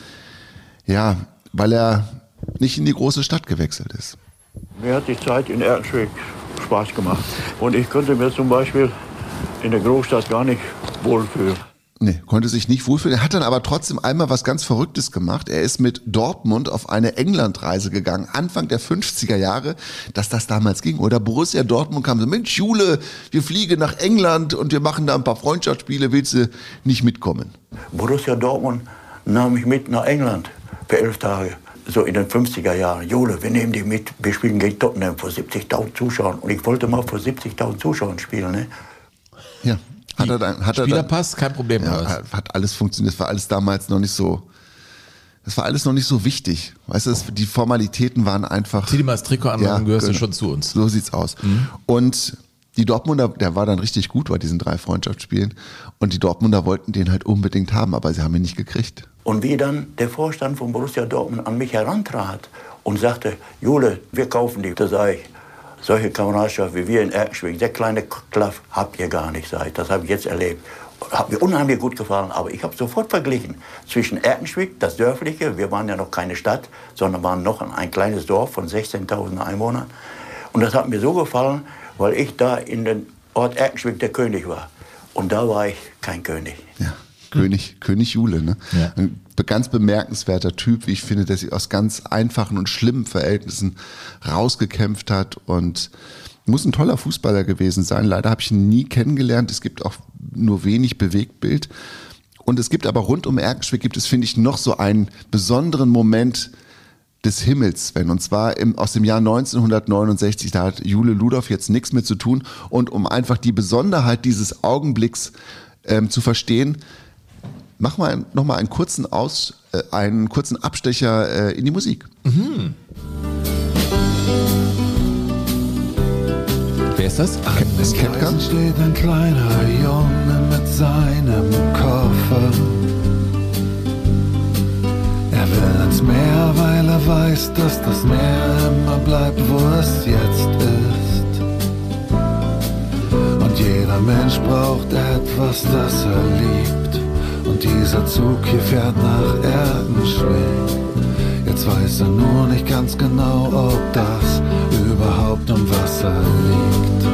nicht in die große Stadt gewechselt ist. Mir hat die Zeit in Erkenschwick Spaß gemacht. Und ich konnte mir zum Beispiel in der Großstadt gar nicht wohlfühlen. Nee, konnte sich nicht wohlfühlen. Er hat dann aber trotzdem einmal was ganz Verrücktes gemacht. Er ist mit Dortmund auf eine Englandreise gegangen, Anfang der 50er Jahre, dass das damals ging. Oder Borussia Dortmund kam so, Mensch Jule, wir fliegen nach England und wir machen da ein paar Freundschaftsspiele, willst du nicht mitkommen? Borussia Dortmund nahm mich mit nach England für 11 Tage. So in den 50er Jahren. Jule, wir nehmen dich mit, wir spielen gegen Tottenham vor 70.000 Zuschauern. Und ich wollte mal vor 70.000 Zuschauern spielen. Ne? Ja. Spielerpass, kein Problem. Ja, hat alles funktioniert. Das war alles damals noch nicht so. Das war alles noch nicht so wichtig. Weißt du, die Formalitäten waren einfach. Zieh dir mal das Trikot an, dann gehörst du schon zu uns. So sieht's aus. Und die Dortmunder, der war dann richtig gut bei diesen 3 Freundschaftsspielen. Und die Dortmunder wollten den halt unbedingt haben, aber sie haben ihn nicht gekriegt. Und wie dann der Vorstand von Borussia Dortmund an mich herantrat und sagte, Jule, wir kaufen die. Da sage ich, solche Kameradschaft wie wir in Erkenschwick, der kleine Klaff, habt ihr gar nicht, sag ich. Das habe ich jetzt erlebt. Hat mir unheimlich gut gefallen, aber ich habe sofort verglichen zwischen Erkenschwick, das Dörfliche, wir waren ja noch keine Stadt, sondern waren noch ein kleines Dorf von 16.000 Einwohnern. Und das hat mir so gefallen, weil ich da in den Ort Erkenschwick der König war. Und da war ich kein König. Ja. König Jule, ne? Ja. Ein ganz bemerkenswerter Typ, wie ich finde, der sich aus ganz einfachen und schlimmen Verhältnissen rausgekämpft hat und muss ein toller Fußballer gewesen sein. Leider habe ich ihn nie kennengelernt. Es gibt auch nur wenig Bewegtbild. Und es gibt aber rund um Erkenschwick gibt es, finde ich, noch so einen besonderen Moment des Himmels, Sven. Und zwar aus dem Jahr 1969, da hat Jule Ludorf jetzt nichts mehr zu tun. Und um einfach die Besonderheit dieses Augenblicks zu verstehen, mach mal nochmal einen kurzen Abstecher in die Musik. Wer ist das? Das ist Ketka. Steht ein kleiner Junge mit seinem Koffer. Er will ins Meer, weil er weiß, dass das Meer immer bleibt, wo es jetzt ist. Und jeder Mensch braucht etwas, das er liebt. Und dieser Zug hier fährt nach Erkenschwick. Jetzt weiß er nur nicht ganz genau, ob das überhaupt im Wasser liegt.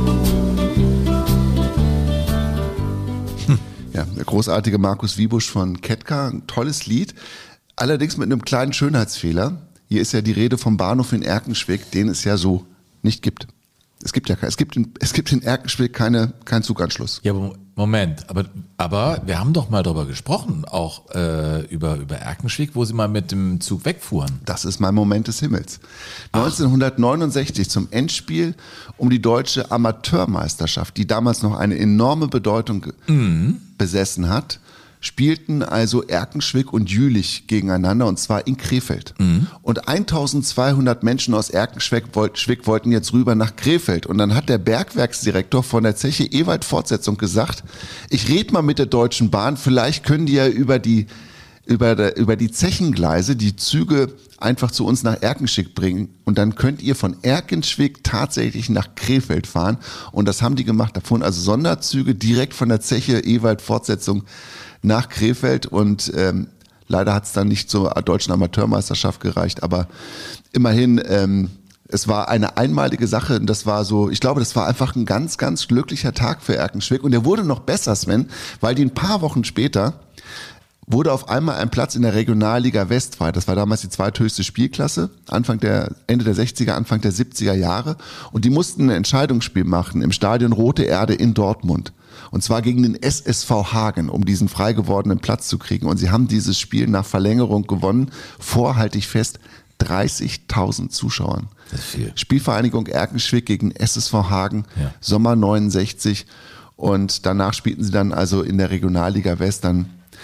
Ja, der großartige Markus Wiebusch von Ketka, ein tolles Lied. Allerdings mit einem kleinen Schönheitsfehler. Hier ist ja die Rede vom Bahnhof in Erkenschwick, den es ja so nicht gibt. Es gibt in Erkenschwick keinen Zuganschluss. Ja, Moment, aber wir haben doch mal darüber gesprochen, auch über Erkenschwick, wo sie mal mit dem Zug wegfuhren. Das ist mein Moment des Himmels. 1969 zum Endspiel um die deutsche Amateurmeisterschaft, die damals noch eine enorme Bedeutung besessen hat, spielten also Erkenschwick und Jülich gegeneinander, und zwar in Krefeld. Und 1200 Menschen aus Erkenschwick wollten jetzt rüber nach Krefeld. Und dann hat der Bergwerksdirektor von der Zeche Ewald Fortsetzung gesagt, ich rede mal mit der Deutschen Bahn, vielleicht können die ja über die Zechengleise die Züge einfach zu uns nach Erkenschwick bringen, und dann könnt ihr von Erkenschwick tatsächlich nach Krefeld fahren. Und das haben die gemacht. Da fuhren also Sonderzüge direkt von der Zeche Ewald Fortsetzung nach Krefeld, und leider hat es dann nicht zur deutschen Amateurmeisterschaft gereicht, aber immerhin, es war eine einmalige Sache, und das war so, ich glaube, das war einfach ein ganz, ganz glücklicher Tag für Erkenschwick, und der wurde noch besser, Sven, weil die ein paar Wochen später wurde auf einmal ein Platz in der Regionalliga West frei. Das war damals die zweithöchste Spielklasse, Ende der 60er, Anfang der 70er Jahre, und die mussten ein Entscheidungsspiel machen im Stadion Rote Erde in Dortmund. Und zwar gegen den SSV Hagen, um diesen frei gewordenen Platz zu kriegen. Und sie haben dieses Spiel nach Verlängerung gewonnen, vor, halte ich fest, 30.000 Zuschauern. Das ist viel. Spielvereinigung Erkenschwick gegen SSV Hagen, ja. Sommer 69. Und danach spielten sie dann also in der Regionalliga West. Dann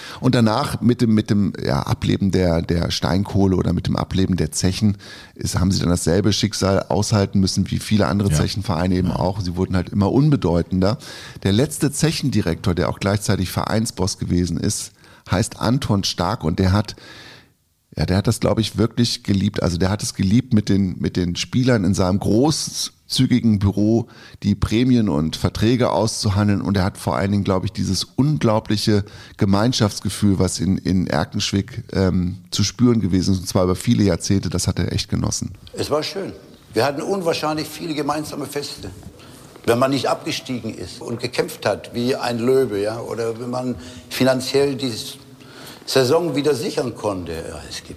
Und danach mit dem Ableben der Steinkohle oder mit dem Ableben der Zechen haben sie dann dasselbe Schicksal aushalten müssen wie viele andere Zechenvereine eben auch. Sie wurden halt immer unbedeutender. Der letzte Zechendirektor, der auch gleichzeitig Vereinsboss gewesen ist, heißt Anton Stark und der hat das, glaube ich, wirklich geliebt. Also der hat es geliebt, mit den Spielern in seinem großzügigen Büro die Prämien und Verträge auszuhandeln. Und er hat vor allen Dingen, glaube ich, dieses unglaubliche Gemeinschaftsgefühl, was in Erkenschwick zu spüren gewesen ist, und zwar über viele Jahrzehnte, das hat er echt genossen. Es war schön. Wir hatten unwahrscheinlich viele gemeinsame Feste. Wenn man nicht abgestiegen ist und gekämpft hat wie ein Löwe, ja, oder wenn man finanziell die Saison wieder sichern konnte. Ja,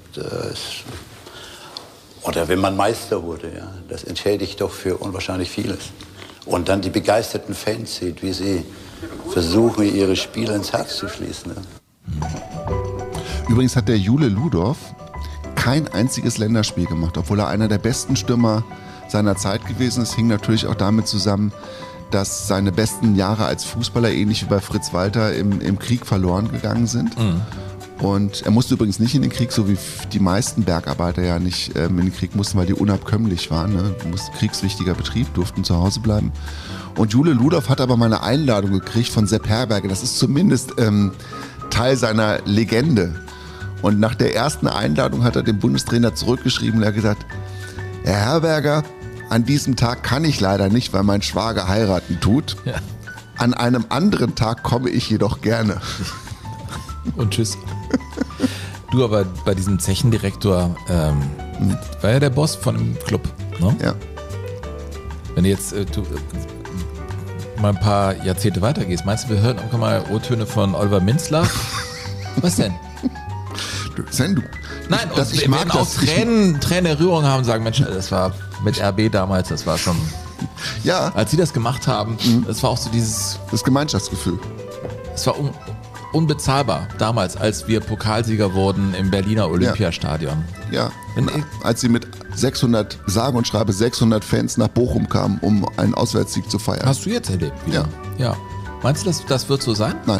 oder wenn man Meister wurde, ja, das entschädigt doch für unwahrscheinlich vieles. Und dann die begeisterten Fans sieht, wie sie versuchen, ihre Spieler ins Herz zu schließen. Ja. Übrigens hat der Jule Ludorf kein einziges Länderspiel gemacht, obwohl er einer der besten Stürmer seiner Zeit gewesen ist. Hing natürlich auch damit zusammen, dass seine besten Jahre als Fußballer, ähnlich wie bei Fritz Walter, im Krieg verloren gegangen sind. Mhm. Und er musste übrigens nicht in den Krieg, so wie die meisten Bergarbeiter ja nicht in den Krieg mussten, weil die unabkömmlich waren. Ne? Kriegswichtiger Betrieb, durften zu Hause bleiben. Und Jule Ludorf hat aber mal eine Einladung gekriegt von Sepp Herberger. Das ist zumindest Teil seiner Legende. Und nach der ersten Einladung hat er dem Bundestrainer zurückgeschrieben und er hat gesagt, Herr Herberger, an diesem Tag kann ich leider nicht, weil mein Schwager heiraten tut. Ja. An einem anderen Tag komme ich jedoch gerne. Und tschüss. Du, aber bei diesem Zechendirektor war ja der Boss von dem Club, ne? Ja. Wenn du jetzt mal ein paar Jahrzehnte weitergehst, meinst du, wir hören auch mal O-Töne von Oliver Minzlaff? Was denn? Sven, du. Nein, und wir werden auch Tränen der Rührung haben und sagen, Mensch, das war mit RB damals, das war schon... Ja. Als sie das gemacht haben, das war auch so dieses... Das Gemeinschaftsgefühl. Es war unbezahlbar damals, als wir Pokalsieger wurden im Berliner Olympiastadion. Ja, als sie mit 600 Fans nach Bochum kamen, um einen Auswärtssieg zu feiern. Hast du jetzt erlebt? Wieder? Ja. Meinst du, das wird so sein? Nein.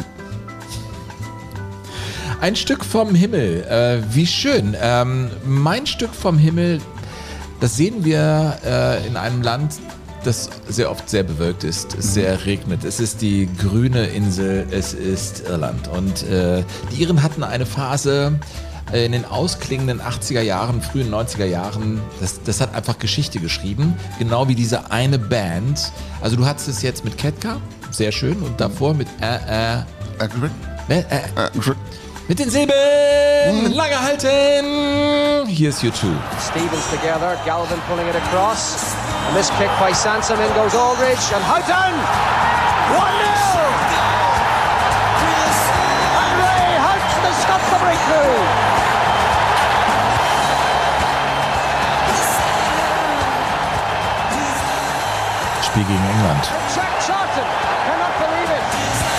Ein Stück vom Himmel, wie schön. Mein Stück vom Himmel, das sehen wir in einem Land, das sehr oft sehr bewölkt ist, es sehr regnet. Es ist die grüne Insel, es ist Irland. Und die Iren hatten eine Phase in den ausklingenden 80er Jahren, frühen 90er Jahren, das hat einfach Geschichte geschrieben, genau wie diese eine Band. Also du hattest es jetzt mit Ketka, sehr schön, und davor mit mit den Silben, lange halten. Hier ist U2. Stevens together, Galvin pulling it across. A missed kick by Sansom, in goes Aldridge, and Houghton! 1-0! And Ray Houghton has stopped the breakthrough! Spiel gegen England. Jack Charlton cannot believe it.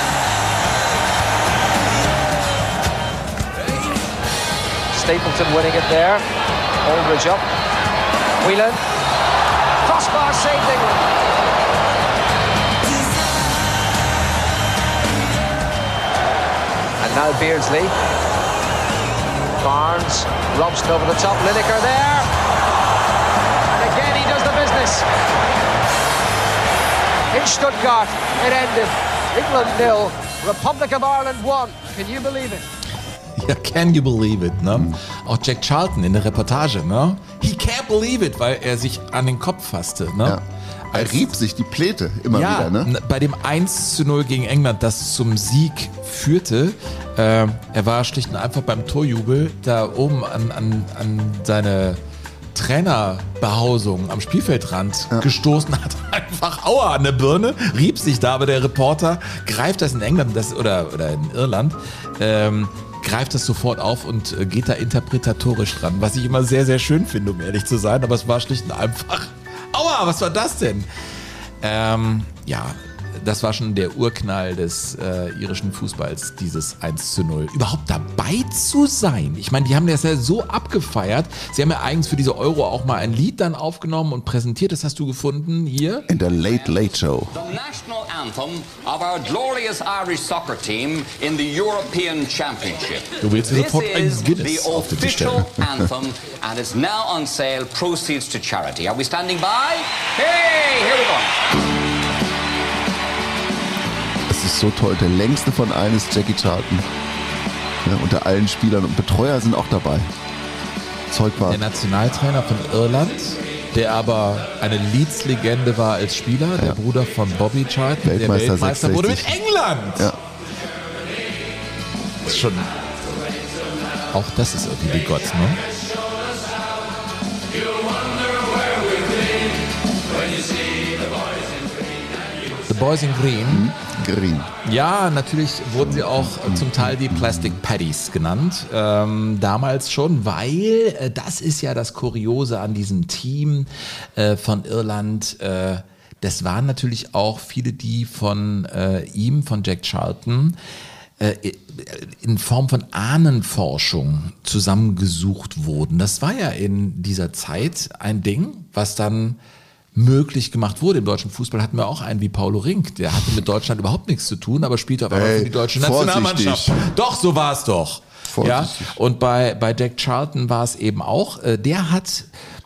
Stapleton winning it there. Aldridge up. Whelan. Crossbar saved England. And now Beardsley. Barnes. Robson over the top. Lineker there. And again he does the business. In Stuttgart it ended. England 0. Republic of Ireland 1. Can you believe it? Ja, can you believe it, ne? Auch Jack Charlton in der Reportage, ne? He can't believe it, weil er sich an den Kopf fasste, ne? Ja. Er rieb sich die Pläte immer wieder, ne? Bei dem 1-0 gegen England, das zum Sieg führte, er war schlicht und einfach beim Torjubel da oben an seine Trainerbehausung am Spielfeldrand gestoßen, hat einfach Aua an der Birne, rieb sich da, aber der Reporter greift das in England oder in Irland, greift das sofort auf und geht da interpretatorisch dran, was ich immer sehr, sehr schön finde, um ehrlich zu sein, aber es war schlicht und einfach, aua, was war das denn? das war schon der Urknall des irischen Fußballs, dieses 1:0. Überhaupt dabei zu sein. Ich meine, die haben das ja so abgefeiert. Sie haben ja eigens für diese Euro auch mal ein Lied dann aufgenommen und präsentiert. Das hast du gefunden hier. In der Late Late Show. The national anthem of our glorious Irish soccer team in the European Championship. Du willst dir sofort ein This is Guinness the auf den Tisch stellen. official anthem and it's now on sale. Proceeds to charity. Are we standing by? Hey, here we go. Es ist so toll. Der längste von allen ist Jackie Charlton. Ja, unter allen Spielern und Betreuer sind auch dabei. Zeug war. Der Nationaltrainer von Irland, der aber eine Leeds-Legende war als Spieler, der Bruder von Bobby Charlton, der Weltmeister wurde mit England. Ja. Das ist schon. Auch das ist irgendwie wie Gott, ne? The Boys in Green. Green. Ja, natürlich wurden sie auch zum Teil die Plastic Paddies genannt. Damals schon, weil das ist ja das Kuriose an diesem Team von Irland. Das waren natürlich auch viele, die von ihm, von Jack Charlton, in Form von Ahnenforschung zusammengesucht wurden. Das war ja in dieser Zeit ein Ding, was dann möglich gemacht wurde. Im deutschen Fußball hatten wir auch einen wie Paulo Rink. Der hatte mit Deutschland überhaupt nichts zu tun, aber spielte auf einmal für die deutsche Nationalmannschaft. Doch, so war es doch. Ja? Und bei Jack Charlton war es eben auch. Der hat,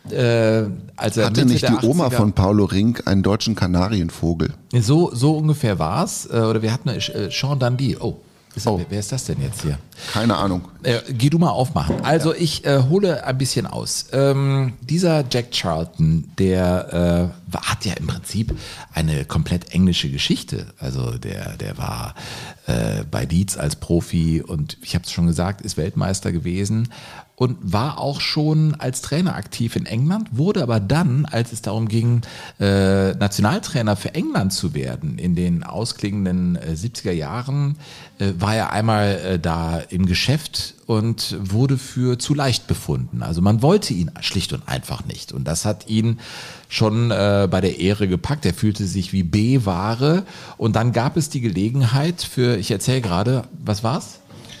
als er hatte Mitte nicht der die Oma 80er von Paulo Rink einen deutschen Kanarienvogel? So ungefähr war es. Oder wir hatten Sean Dundee. Wer ist das denn jetzt hier? Keine Ahnung. Geh du mal aufmachen. Also ich hole ein bisschen aus. Dieser Jack Charlton, der hat ja im Prinzip eine komplett englische Geschichte. Also der war bei Leeds als Profi und ich habe es schon gesagt, ist Weltmeister gewesen und war auch schon als Trainer aktiv in England, wurde aber dann, als es darum ging, Nationaltrainer für England zu werden, in den ausklingenden 70er Jahren, war er einmal da im Geschäft und wurde für zu leicht befunden. Also man wollte ihn schlicht und einfach nicht. Und das hat ihn schon bei der Ehre gepackt. Er fühlte sich wie B-Ware. Und dann gab es die Gelegenheit für, ich erzähle gerade, was war's?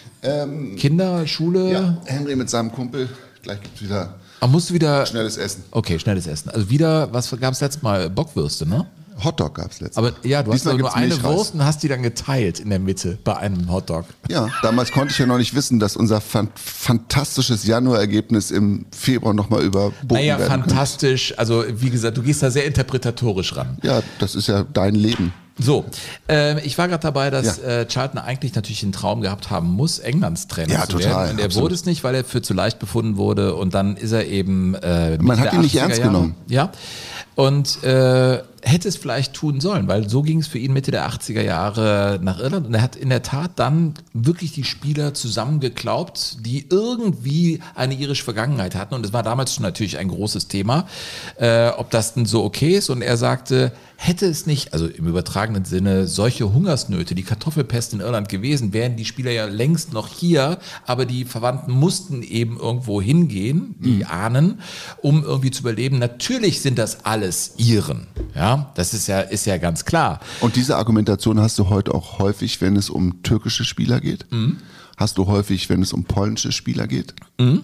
Kinder, Schule? Ja, Henry mit seinem Kumpel. Gleich gibt's wieder musst du wieder schnelles Essen. Okay, schnelles Essen. Also wieder, was gab es letztes Mal? Bockwürste, ne? Hotdog gab es letztes Mal. Aber ja, du hast nur eine Milchreis. Wurst und hast die dann geteilt in der Mitte bei einem Hotdog. Ja, damals konnte ich ja noch nicht wissen, dass unser fantastisches Januarergebnis im Februar nochmal überboten Naja, werden fantastisch. Also wie gesagt, du gehst da sehr interpretatorisch ran. Ja, das ist ja dein Leben. So, ich war gerade dabei, dass Charlton eigentlich natürlich den Traum gehabt haben muss, Englands Trainer zu werden. Und er wurde es nicht, weil er für zu leicht befunden wurde. Und dann ist er eben Man hat ihn nicht ernst genommen. Ja. Und hätte es vielleicht tun sollen, weil so ging es für ihn Mitte der 80er Jahre nach Irland und er hat in der Tat dann wirklich die Spieler zusammengeklaubt, die irgendwie eine irische Vergangenheit hatten und es war damals schon natürlich ein großes Thema, ob das denn so okay ist und er sagte, hätte es nicht, also im übertragenen Sinne, solche Hungersnöte, die Kartoffelpest in Irland gewesen, wären die Spieler ja längst noch hier, aber die Verwandten mussten eben irgendwo hingehen, die Ahnen, um irgendwie zu überleben. Natürlich sind das alles Iren, ja, das ist ja ganz klar. Und diese Argumentation hast du heute auch häufig, wenn es um türkische Spieler geht. Hast du häufig, wenn es um polnische Spieler geht.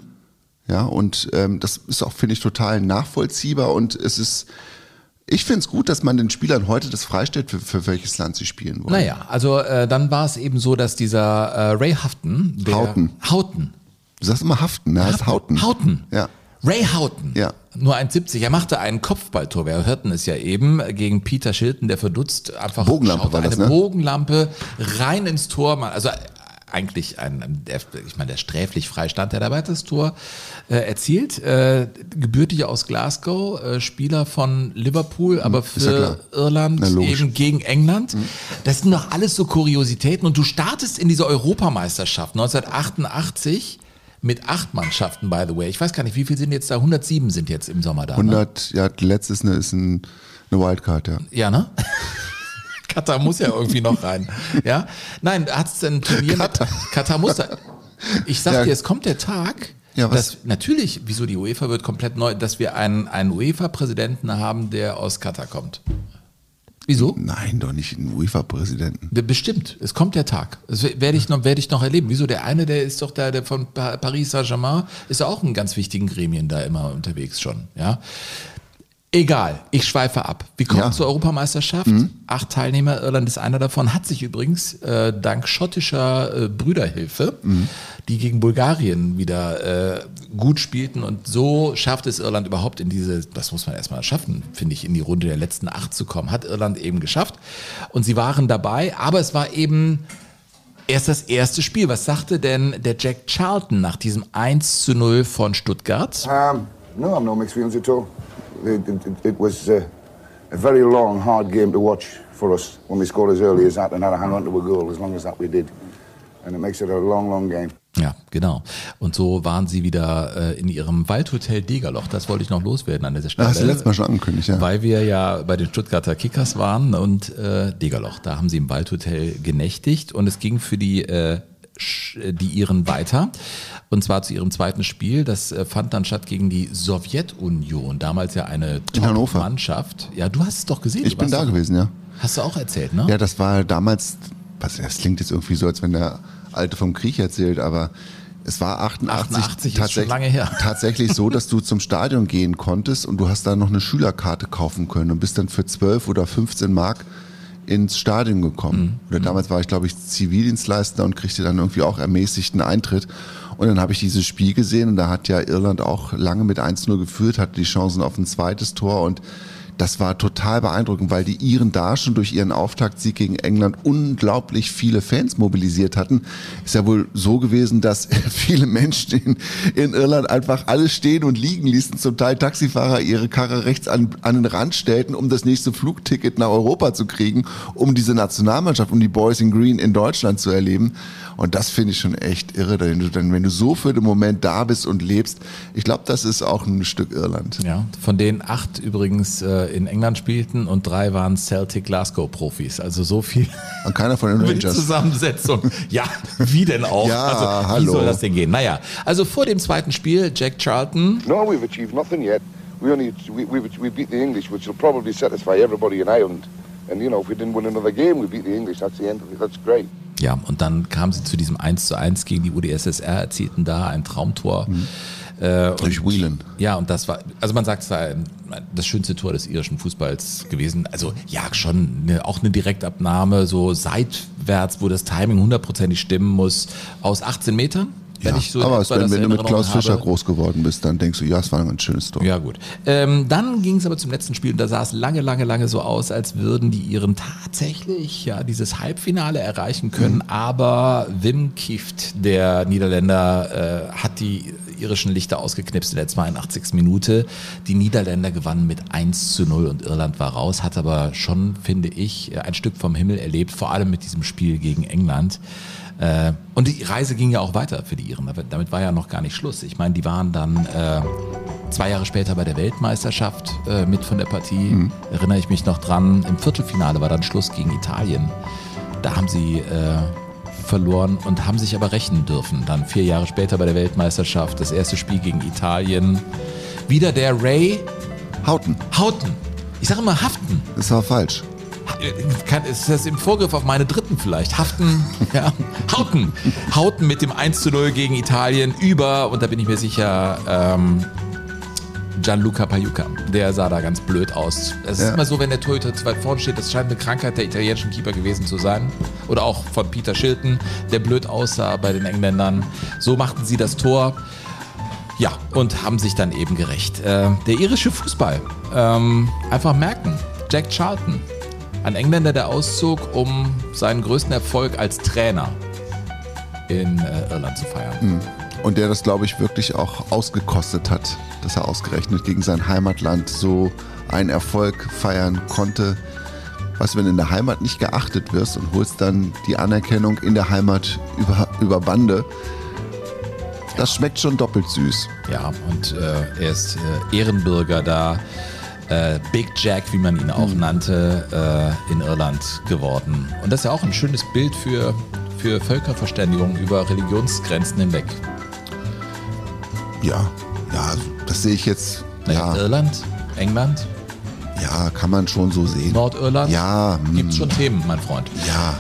Ja, und das ist auch, finde ich, total nachvollziehbar und es ist, ich finde es gut, dass man den Spielern heute das freistellt, für welches Land sie spielen wollen. Naja, also dann war es eben so, dass dieser Ray Houghton. Houghton. Du sagst immer Haften, ne? Heißt Houghton. Houghton. Ja. Ray Houghton. Ja. Nur 1,70. Er machte einen Kopfballtor. Wir hörten es ja eben gegen Peter Shilton, der verdutzt einfach Bogenlampe war das, eine ne? Bogenlampe rein ins Tor. Also eigentlich der sträflich frei stand, der dabei hat das Tor erzielt. Gebürtig aus Glasgow, Spieler von Liverpool, aber für Irland eben gegen England. Das sind doch alles so Kuriositäten. Und du startest in dieser Europameisterschaft 1988 mit 8 Mannschaften, by the way. Ich weiß gar nicht, wie viel sind jetzt da? 107 sind jetzt im Sommer da. 100, ne? Ja, letztes ist eine Wildcard, ja. Ja, ne? Katar muss ja irgendwie noch rein. Ja? Nein, hat es ein Turnier Katar muss da. Ich sag dir, es kommt der Tag, dass natürlich, wieso die UEFA wird komplett neu, dass wir einen UEFA-Präsidenten haben, der aus Katar kommt. Wieso? Nein, doch nicht einen UEFA-Präsidenten. Bestimmt, es kommt der Tag. Das werde ich noch erleben. Wieso? Der eine, der ist doch der von Paris Saint-Germain, ist ja auch in ganz wichtigen Gremien da immer unterwegs schon. Ja. Egal, ich schweife ab. Wir kommen zur Europameisterschaft. 8 Teilnehmer, Irland ist einer davon, hat sich übrigens dank schottischer Brüderhilfe, die gegen Bulgarien wieder gut spielten, und so schafft es Irland überhaupt in diese, das muss man erstmal schaffen, finde ich, in die Runde der letzten 8 zu kommen. Hat Irland eben geschafft und sie waren dabei, aber es war eben erst das erste Spiel. Was sagte denn der Jack Charlton nach diesem 1:0 von Stuttgart? No, I'm no mixed feelings at all. It was a very long, hard game to watch for us when we scored as early as that and had to hang on to a goal as long as that we did. And it makes it a long, long game. Ja, genau. Und so waren sie wieder in ihrem Waldhotel Degerloch. Das wollte ich noch loswerden an dieser Stelle. Das hast du letztes Mal schon angekündigt, ja. Weil wir ja bei den Stuttgarter Kickers waren und Degerloch, da haben sie im Waldhotel genächtigt und es ging für die Iren weiter. Und zwar zu ihrem zweiten Spiel. Das fand dann statt gegen die Sowjetunion. Damals ja eine Top-Mannschaft. Ja, du hast es doch gesehen. Ich bin da gewesen, ja. Hast du auch erzählt, ne? Ja, das war damals, das klingt jetzt irgendwie so, als wenn der Alte vom Krieg erzählt, aber es war 88 ist schon lange her. Tatsächlich so, dass du zum Stadion gehen konntest und du hast da noch eine Schülerkarte kaufen können und bist dann für 12 oder 15 Mark ins Stadion gekommen. Oder damals war ich, glaube ich, Zivildienstleister und kriegte dann irgendwie auch ermäßigten Eintritt. Und dann habe ich dieses Spiel gesehen und da hat ja Irland auch lange mit 1:0 geführt, hatte die Chancen auf ein zweites Tor und das war total beeindruckend, weil die Iren da schon durch ihren Auftaktsieg gegen England unglaublich viele Fans mobilisiert hatten. Ist ja wohl so gewesen, dass viele Menschen in Irland einfach alles stehen und liegen ließen. Zum Teil Taxifahrer ihre Karre rechts an den Rand stellten, um das nächste Flugticket nach Europa zu kriegen, um diese Nationalmannschaft, um die Boys in Green in Deutschland zu erleben. Und das finde ich schon echt irre, wenn du so für den Moment da bist und lebst. Ich glaube, das ist auch ein Stück Irland. Ja, von denen 8 übrigens in England spielten und 3 waren Celtic Glasgow Profis. Also so viel. Und keiner von den Rangers. Zusammensetzung. Ja, wie denn auch? Ja, also, hallo. Wie soll das denn gehen? Naja, also vor dem zweiten Spiel, Jack Charlton. No, we've achieved nothing yet. We beat the English, which will probably satisfy everybody in Ireland. And you know, if we didn't win another game, we beat the English. That's the end of it. That's great. Ja, und dann kamen sie zu diesem 1:1 gegen die UdSSR, erzielten da ein Traumtor. Durch Whelan. Ja, und das war, also man sagt, es war das schönste Tor des irischen Fußballs gewesen. Also ja, schon auch eine Direktabnahme, so seitwärts, wo das Timing 100%ig stimmen muss, aus 18 Metern. Ja, aber wenn du mit Klaus Fischer groß geworden bist, dann denkst du, ja, es war ein ganz schönes Tor. Ja, gut. Dann ging es aber zum letzten Spiel und da sah es lange so aus, als würden die Iren tatsächlich ja dieses Halbfinale erreichen können, aber Wim Kieft, der Niederländer, hat die irischen Lichter ausgeknipst in der 82. Minute. Die Niederländer gewannen mit 1:0 und Irland war raus, hat aber schon, finde ich, ein Stück vom Himmel erlebt, vor allem mit diesem Spiel gegen England. Und die Reise ging ja auch weiter für die Iren. Damit war ja noch gar nicht Schluss. Ich meine, die waren dann 2 Jahre später bei der Weltmeisterschaft mit von der Partie. Erinnere ich mich noch dran. Im Viertelfinale war dann Schluss gegen Italien. Da haben sie verloren und haben sich aber rächen dürfen. Dann 4 Jahre später bei der Weltmeisterschaft, das erste Spiel gegen Italien. Wieder der Ray Houghton. Ich sage immer Haften. Das war falsch. Ist das im Vorgriff auf meine Dritten vielleicht? Haften, ja. Houghton mit dem 1:0 gegen Italien über, und da bin ich mir sicher, Gianluca Pagliuca. Der sah da ganz blöd aus. Es ist immer so, wenn der Torhüter zu weit vorne steht, das scheint eine Krankheit der italienischen Keeper gewesen zu sein. Oder auch von Peter Shilton, der blöd aussah bei den Engländern. So machten sie das Tor. Ja, und haben sich dann eben gerecht. Der irische Fußball. Einfach merken. Jack Charlton. Ein Engländer, der auszog, um seinen größten Erfolg als Trainer in Irland zu feiern. Und der das, glaube ich, wirklich auch ausgekostet hat, dass er ausgerechnet gegen sein Heimatland so einen Erfolg feiern konnte. Weißt du, wenn du in der Heimat nicht geachtet wirst und holst dann die Anerkennung in der Heimat über Bande, das schmeckt schon doppelt süß. Ja, und er ist Ehrenbürger da. Big Jack, wie man ihn auch nannte, in Irland geworden. Und das ist ja auch ein schönes Bild für Völkerverständigung über Religionsgrenzen hinweg. Ja, das sehe ich jetzt. Naja, Irland, England. Ja, kann man schon so sehen. Nordirland? Ja. Gibt's schon Themen, mein Freund. Ja.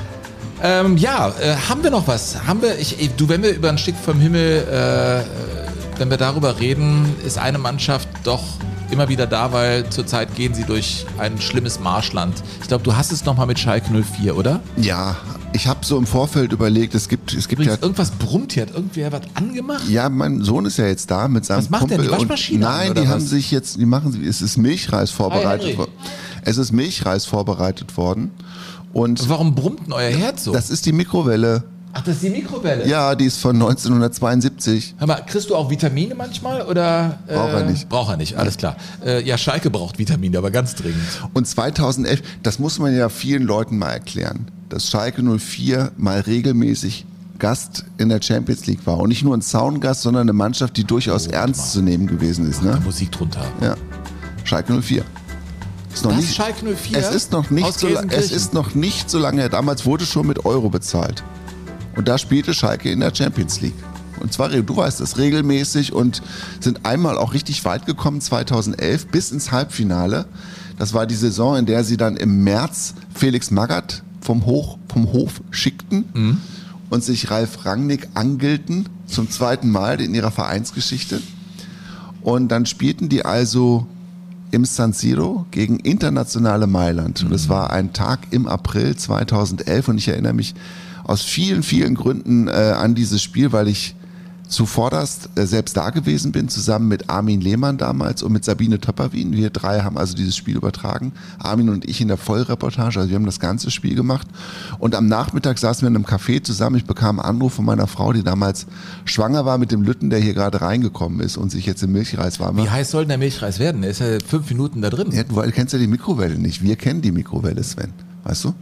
Haben wir noch was? Wenn wir über ein Stück vom Himmel, wenn wir darüber reden, ist eine Mannschaft doch immer wieder da, weil zurzeit gehen sie durch ein schlimmes Marschland. Ich glaube, du hast es nochmal mit Schalke 04, oder? Ja, ich habe so im Vorfeld überlegt, es gibt Übrigens, ja... irgendwas brummt hier. Hat irgendwer was angemacht? Ja, mein Sohn ist ja jetzt da mit seinem Was macht Kumpel. der, die Waschmaschine Nein, an, oder die was? haben sich jetzt, es ist Milchreis vorbereitet worden. Es ist Milchreis vorbereitet worden. Und warum brummt denn euer Herz so? das ist die Mikrowelle. Ach, das ist die Mikrowelle? Ja, die ist von 1972. Hör mal, kriegst du auch Vitamine manchmal, oder? Braucht er nicht. Braucht er nicht, alles klar. Ja, Schalke braucht Vitamine, aber ganz dringend. Und 2011, das muss man ja vielen Leuten mal erklären, dass Schalke 04 mal regelmäßig Gast in der Champions League war. Und nicht nur ein Zaungast, sondern eine Mannschaft, die durchaus ernst zu nehmen gewesen ist. Ne? Musik drunter. Ja, Schalke 04. Ist noch Was, nicht, Schalke 04? Es ist noch nicht so lange her. Damals wurde schon mit Euro bezahlt. Und da spielte Schalke in der Champions League. Und zwar, du weißt das, regelmäßig und sind einmal auch richtig weit gekommen, 2011, bis ins Halbfinale. Das war die Saison, in der sie dann im März Felix Magath vom Hof schickten und sich Ralf Rangnick angelten, zum zweiten Mal in ihrer Vereinsgeschichte. Und dann spielten die also im San Siro gegen internationale Mailand. Und es war ein Tag im April 2011 und ich erinnere mich aus vielen, vielen Gründen an dieses Spiel, weil ich zuvorderst selbst da gewesen bin, zusammen mit Armin Lehmann damals und mit Sabine Töpperwien. Wir drei haben also dieses Spiel übertragen. Armin und ich in der Vollreportage, also wir haben das ganze Spiel gemacht. Und am Nachmittag saßen wir in einem Café zusammen. Ich bekam einen Anruf von meiner Frau, die damals schwanger war mit dem Lütten, der hier gerade reingekommen ist und sich jetzt im Milchreis warm macht. Wie heiß soll denn der Milchreis werden? Der ist ja 5 Minuten da drin. Ja, du kennst ja die Mikrowelle nicht. Wir kennen die Mikrowelle, Sven. Weißt du?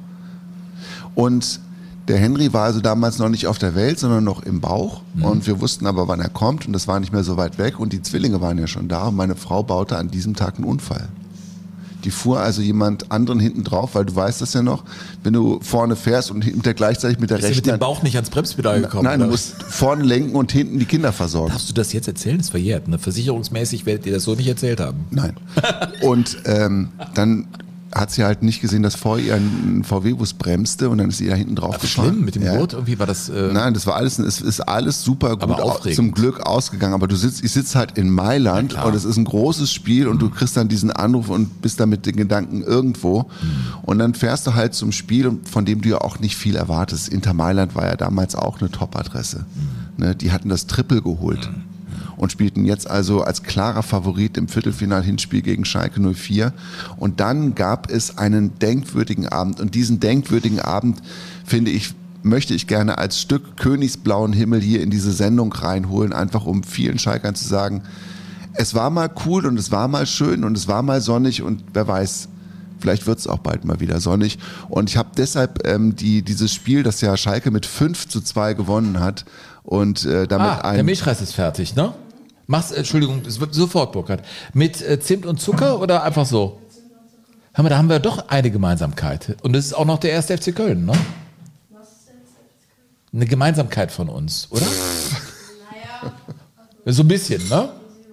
Und der Henry war also damals noch nicht auf der Welt, sondern noch im Bauch. Und wir wussten aber, wann er kommt. Und das war nicht mehr so weit weg. Und die Zwillinge waren ja schon da. Und meine Frau baute an diesem Tag einen Unfall. Die fuhr also jemand anderen hinten drauf, weil du weißt das ja noch, wenn du vorne fährst und gleichzeitig mit der rechten... Ist mit dem Bauch nicht ans Bremspedal gekommen? Nein, du musst vorne lenken und hinten die Kinder versorgen. Darfst du das jetzt erzählen? Das ist verjährt. Ne? Versicherungsmäßig werdet ihr das so nicht erzählt haben. Nein. Und dann hat sie halt nicht gesehen, dass vor ihr ein VW-Bus bremste und dann ist sie da hinten drauf gefahren. Schlimm, mit dem Boot irgendwie war das... Nein, das war alles, es ist alles super gut zum Glück ausgegangen, aber ich sitze halt in Mailand und es ist ein großes Spiel und du kriegst dann diesen Anruf und bist dann mit den Gedanken irgendwo und dann fährst du halt zum Spiel, von dem du ja auch nicht viel erwartest. Inter Mailand war ja damals auch eine Top-Adresse. Ne, die hatten das Triple geholt. Und spielten jetzt also als klarer Favorit im Viertelfinal-Hinspiel gegen Schalke 04. Und dann gab es einen denkwürdigen Abend. Und diesen denkwürdigen Abend, finde ich, möchte ich gerne als Stück Königsblauen Himmel hier in diese Sendung reinholen, einfach um vielen Schalkern zu sagen, es war mal cool und es war mal schön und es war mal sonnig und wer weiß, vielleicht wird es auch bald mal wieder sonnig. Und ich habe deshalb dieses Spiel, das ja Schalke mit 5:2 gewonnen hat und damit der Milchreis ist fertig, ne? Entschuldigung, es wird sofort, Burkhard. Mit Zimt und Zucker oder einfach so? Hör mal, da haben wir doch eine Gemeinsamkeit. Und das ist auch noch der 1. FC Köln, ne? Was ist der 1. FC Köln? Eine Gemeinsamkeit von uns, oder? Naja. So ein bisschen, ne?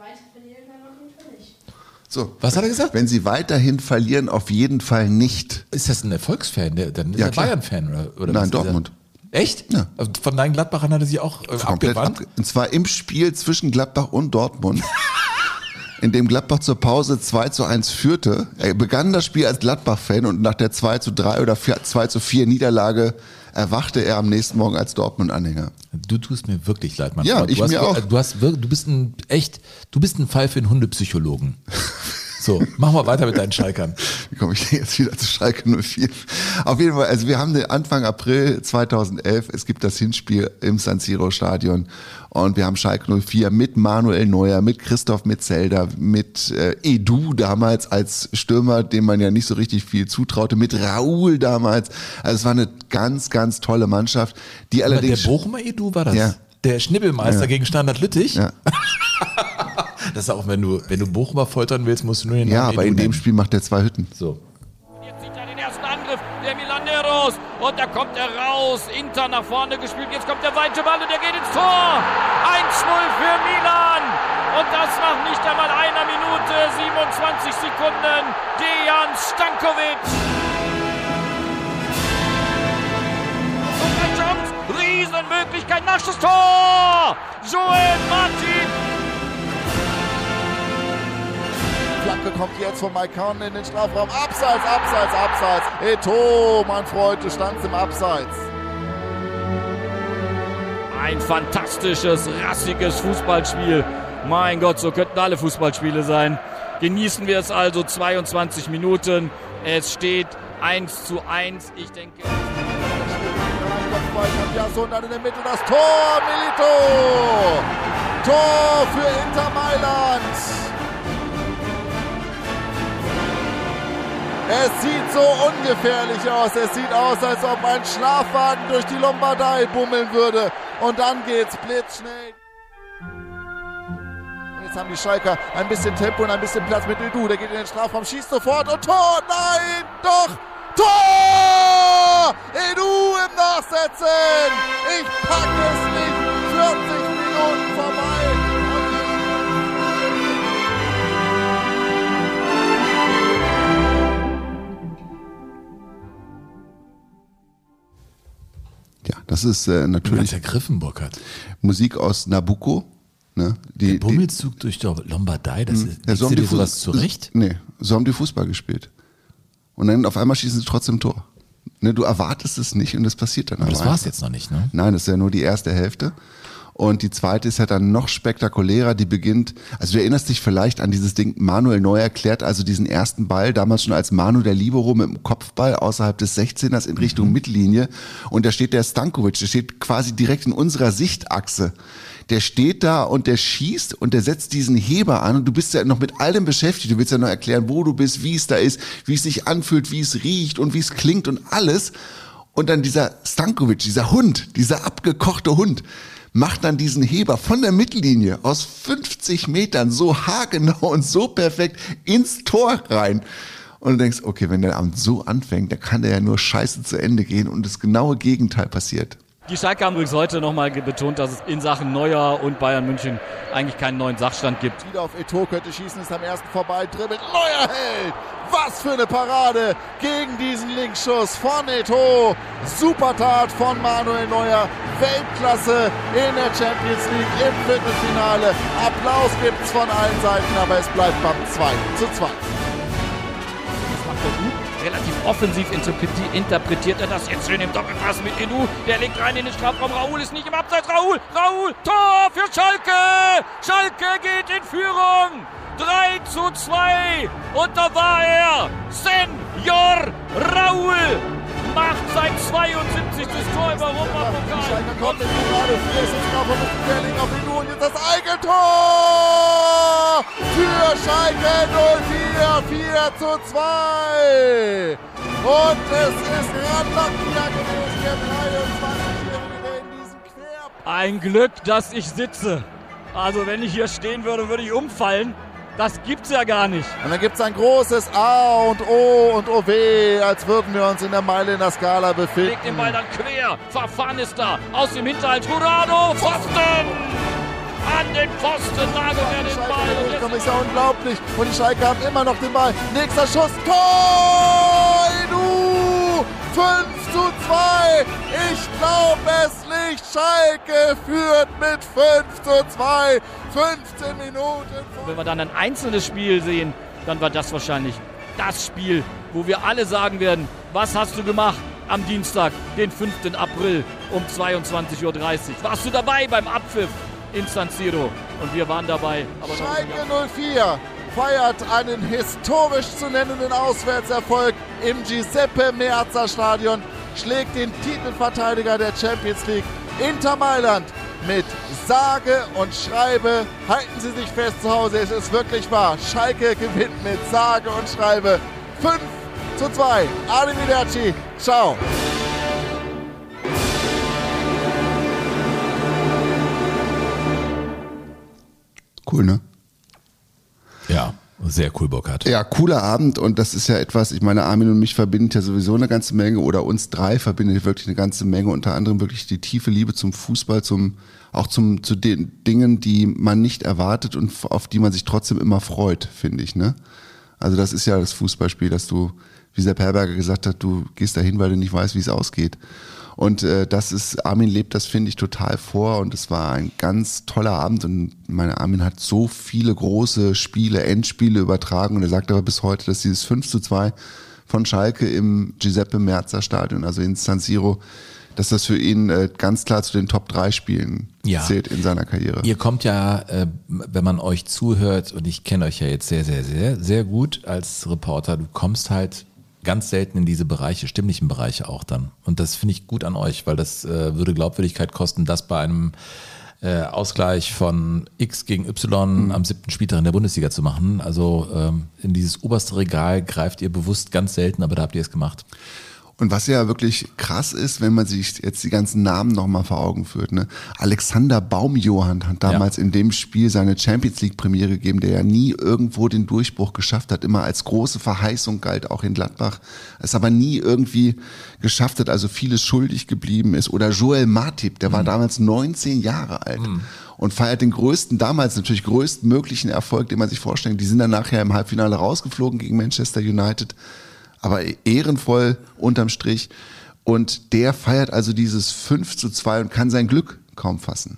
So. Was hat er gesagt? Wenn sie weiterhin verlieren, auf jeden Fall nicht. Ist das ein Erfolgsfan? Dann ist er Bayern-Fan oder Nein, Dortmund. Echt? Ja. Von deinen Gladbachern hat er sich auch abgewandt? Und zwar im Spiel zwischen Gladbach und Dortmund, in dem Gladbach zur Pause 2:1 führte. Er begann das Spiel als Gladbach-Fan und nach der 2:3 oder 2:4 Niederlage erwachte er am nächsten Morgen als Dortmund-Anhänger. Du tust mir wirklich leid, Mann. Ja, ich mir auch. Du bist ein Fall für einen Hundepsychologen. So, machen wir weiter mit deinen Schalkern. Wie komme ich jetzt wieder zu Schalke 04? Auf jeden Fall, also wir haben den Anfang April 2011, es gibt das Hinspiel im San Siro Stadion und wir haben Schalke 04 mit Manuel Neuer, mit Christoph Metzelder, mit Edu damals als Stürmer, dem man ja nicht so richtig viel zutraute, mit Raoul damals. Also es war eine ganz, ganz tolle Mannschaft, die allerdings... Der Bochumer Edu war das? Ja. Der Schnibbelmeister gegen Standard Lüttich? Ja. Das ist auch, wenn du Bochumer foltern willst, musst du nur den Namen Ja, aber in dem Spiel macht er 2 Hütten. So. Jetzt sieht er den ersten Angriff. der Milaneros. Und da kommt er raus. Inter nach vorne gespielt. Jetzt kommt der weite Ball und der geht ins Tor. 1-0 für Milan. Und das nach nicht einmal einer Minute, 27 Sekunden. Dejan Stankovic. Und eine Chance. Riesenmöglichkeit. Nachschusstor. Joel Martin. Flanke kommt jetzt von Mike Kahn in den Strafraum. Abseits. Eto'o, mein Freund, du standst im Abseits. Ein fantastisches, rassiges Fußballspiel. Mein Gott, so könnten alle Fußballspiele sein. Genießen wir es also, 22 Minuten. Es steht 1:1. Ich denke... Und dann in der Mitte das Tor, Milito. Tor für Inter Mailand. Es sieht so ungefährlich aus. Es sieht aus, als ob ein Schlafwagen durch die Lombardei bummeln würde. Und dann geht's blitzschnell. Jetzt haben die Schalker ein bisschen Tempo und ein bisschen Platz mit Edu. Der geht in den Strafraum, schießt sofort und Tor! Nein! Doch! Tor! Edu im Nachsetzen! Ich pack es nicht! 40 Minuten vorbei! Ja, das ist natürlich ergriffen, Burkhard. Musik aus Nabucco. Ne? Der Bummelzug durch die Lombardei, das ist, ja, so legst du dir sowas zurecht? Nee, so haben die Fußball gespielt. Und dann auf einmal schießen sie trotzdem Tor. Ne, du erwartest es nicht und es passiert dann. Aber das war es jetzt noch nicht, ne? Nein, das ist ja nur die erste Hälfte. Und die zweite ist ja dann noch spektakulärer, die beginnt, also du erinnerst dich vielleicht an dieses Ding, Manuel Neuer klärt also diesen ersten Ball, damals schon als Manu der Libero mit dem Kopfball außerhalb des 16ers in Richtung Mittellinie und da steht der Stankovic, der steht quasi direkt in unserer Sichtachse. Der steht da und der schießt und der setzt diesen Heber an und du bist ja noch mit allem beschäftigt, du willst ja noch erklären, wo du bist, wie es da ist, wie es sich anfühlt, wie es riecht und wie es klingt und alles. Und dann dieser Stankovic, dieser Hund, dieser abgekochte Hund, macht dann diesen Heber von der Mittellinie aus 50 Metern so haargenau und so perfekt ins Tor rein. Und du denkst, okay, wenn der Abend so anfängt, dann kann der ja nur scheiße zu Ende gehen und das genaue Gegenteil passiert. Die Schalke haben übrigens heute nochmal betont, dass es in Sachen Neuer und Bayern München eigentlich keinen neuen Sachstand gibt. Wieder auf Eto'o, könnte schießen, ist am ersten vorbei, dribbelt, Neuer hält! Was für eine Parade gegen diesen Linksschuss von Eto'o. Super Tat von Manuel Neuer, Weltklasse in der Champions League im Viertelfinale. Applaus gibt's von allen Seiten, aber es bleibt beim 2:2. Das macht er gut. Relativ offensiv interpretiert er das jetzt schön im Doppelpass mit Edu. Der legt rein in den Strafraum. Raúl ist nicht im Abseits. Raúl, Tor für Schalke. Schalke geht in Führung. 3:2. Und da war er. Senor Raúl macht sein 72. Tor im Europapokal. Schalke kommt in die Gerade. Hier ist es drauf und ist Berling auf Edu. Und jetzt das Eigentor für Schalke 04. 4:2. Und es ist Radlakia gewesen, der 23-Jährige in diesem Quer. Ein Glück, dass ich sitze. Also wenn ich hier stehen würde, würde ich umfallen. Das gibt's ja gar nicht. Und dann gibt's ein großes A und O und O weh, als würden wir uns in der Meile in der Skala befinden. Legt den Ball dann quer. Verfahren ist da. Aus dem Hinterhalt. Jurado. Pfosten. An den Pfosten nagelt er den Ball. Das ist ja unglaublich. Und die Schalke haben immer noch den Ball. Nächster Schuss. Tor! Edu! 5:2. Ich glaube es nicht. Schalke führt mit 5:2. 15 Minuten. Wenn wir dann ein einzelnes Spiel sehen, dann war das wahrscheinlich das Spiel, wo wir alle sagen werden, was hast du gemacht am Dienstag, den 5. April um 22:30 Uhr? Warst du dabei beim Abpfiff in San Siro? Und wir waren dabei. Aber Schalke 04 feiert einen historisch zu nennenden Auswärtserfolg im Giuseppe Meazza Stadion, schlägt den Titelverteidiger der Champions League Inter Mailand mit sage und schreibe. Halten Sie sich fest zu Hause, es ist wirklich wahr. Schalke gewinnt mit sage und schreibe 5:2. Arrivederci. Ciao. Cool, ne? Ja, Sehr cool, Burkhard. Ja, cooler Abend und das ist ja etwas, ich meine, Armin und mich verbindet ja sowieso eine ganze Menge oder uns drei verbindet wirklich eine ganze Menge, unter anderem wirklich die tiefe Liebe zum Fußball, zu den Dingen, die man nicht erwartet und auf die man sich trotzdem immer freut, finde ich, ne? Also das ist ja das Fußballspiel, dass du, wie Sepp Herberger gesagt hat, du gehst dahin, weil du nicht weißt, wie es ausgeht. Und Armin lebt das, finde ich, total vor und es war ein ganz toller Abend und Armin hat so viele große Spiele, Endspiele übertragen und er sagt aber bis heute, dass dieses 5:2 von Schalke im Giuseppe Meazza Stadion, also in San Siro, dass das für ihn ganz klar zu den Top 3 Spielen zählt in seiner Karriere. Ihr kommt ja, wenn man euch zuhört, und ich kenne euch ja jetzt sehr, sehr, sehr, sehr gut als Reporter, du kommst halt ganz selten in diese Bereiche, stimmlichen Bereiche auch dann. Und das finde ich gut an euch, weil das würde Glaubwürdigkeit kosten, das bei einem Ausgleich von X gegen Y am 7. Spieltag in der Bundesliga zu machen. Also in dieses oberste Regal greift ihr bewusst ganz selten, aber da habt ihr es gemacht. Und was ja wirklich krass ist, wenn man sich jetzt die ganzen Namen nochmal vor Augen führt, ne? Alexander Baumjohann hat damals in dem Spiel seine Champions League Premiere gegeben, der ja nie irgendwo den Durchbruch geschafft hat, immer als große Verheißung galt, auch in Gladbach, es aber nie irgendwie geschafft hat, also vieles schuldig geblieben ist. Oder Joel Matip, der war damals 19 Jahre alt. Und feiert den damals natürlich größtmöglichen Erfolg, den man sich vorstellt. Die sind dann nachher im Halbfinale rausgeflogen gegen Manchester United. Aber ehrenvoll unterm Strich. Und der feiert also dieses 5:2 und kann sein Glück kaum fassen.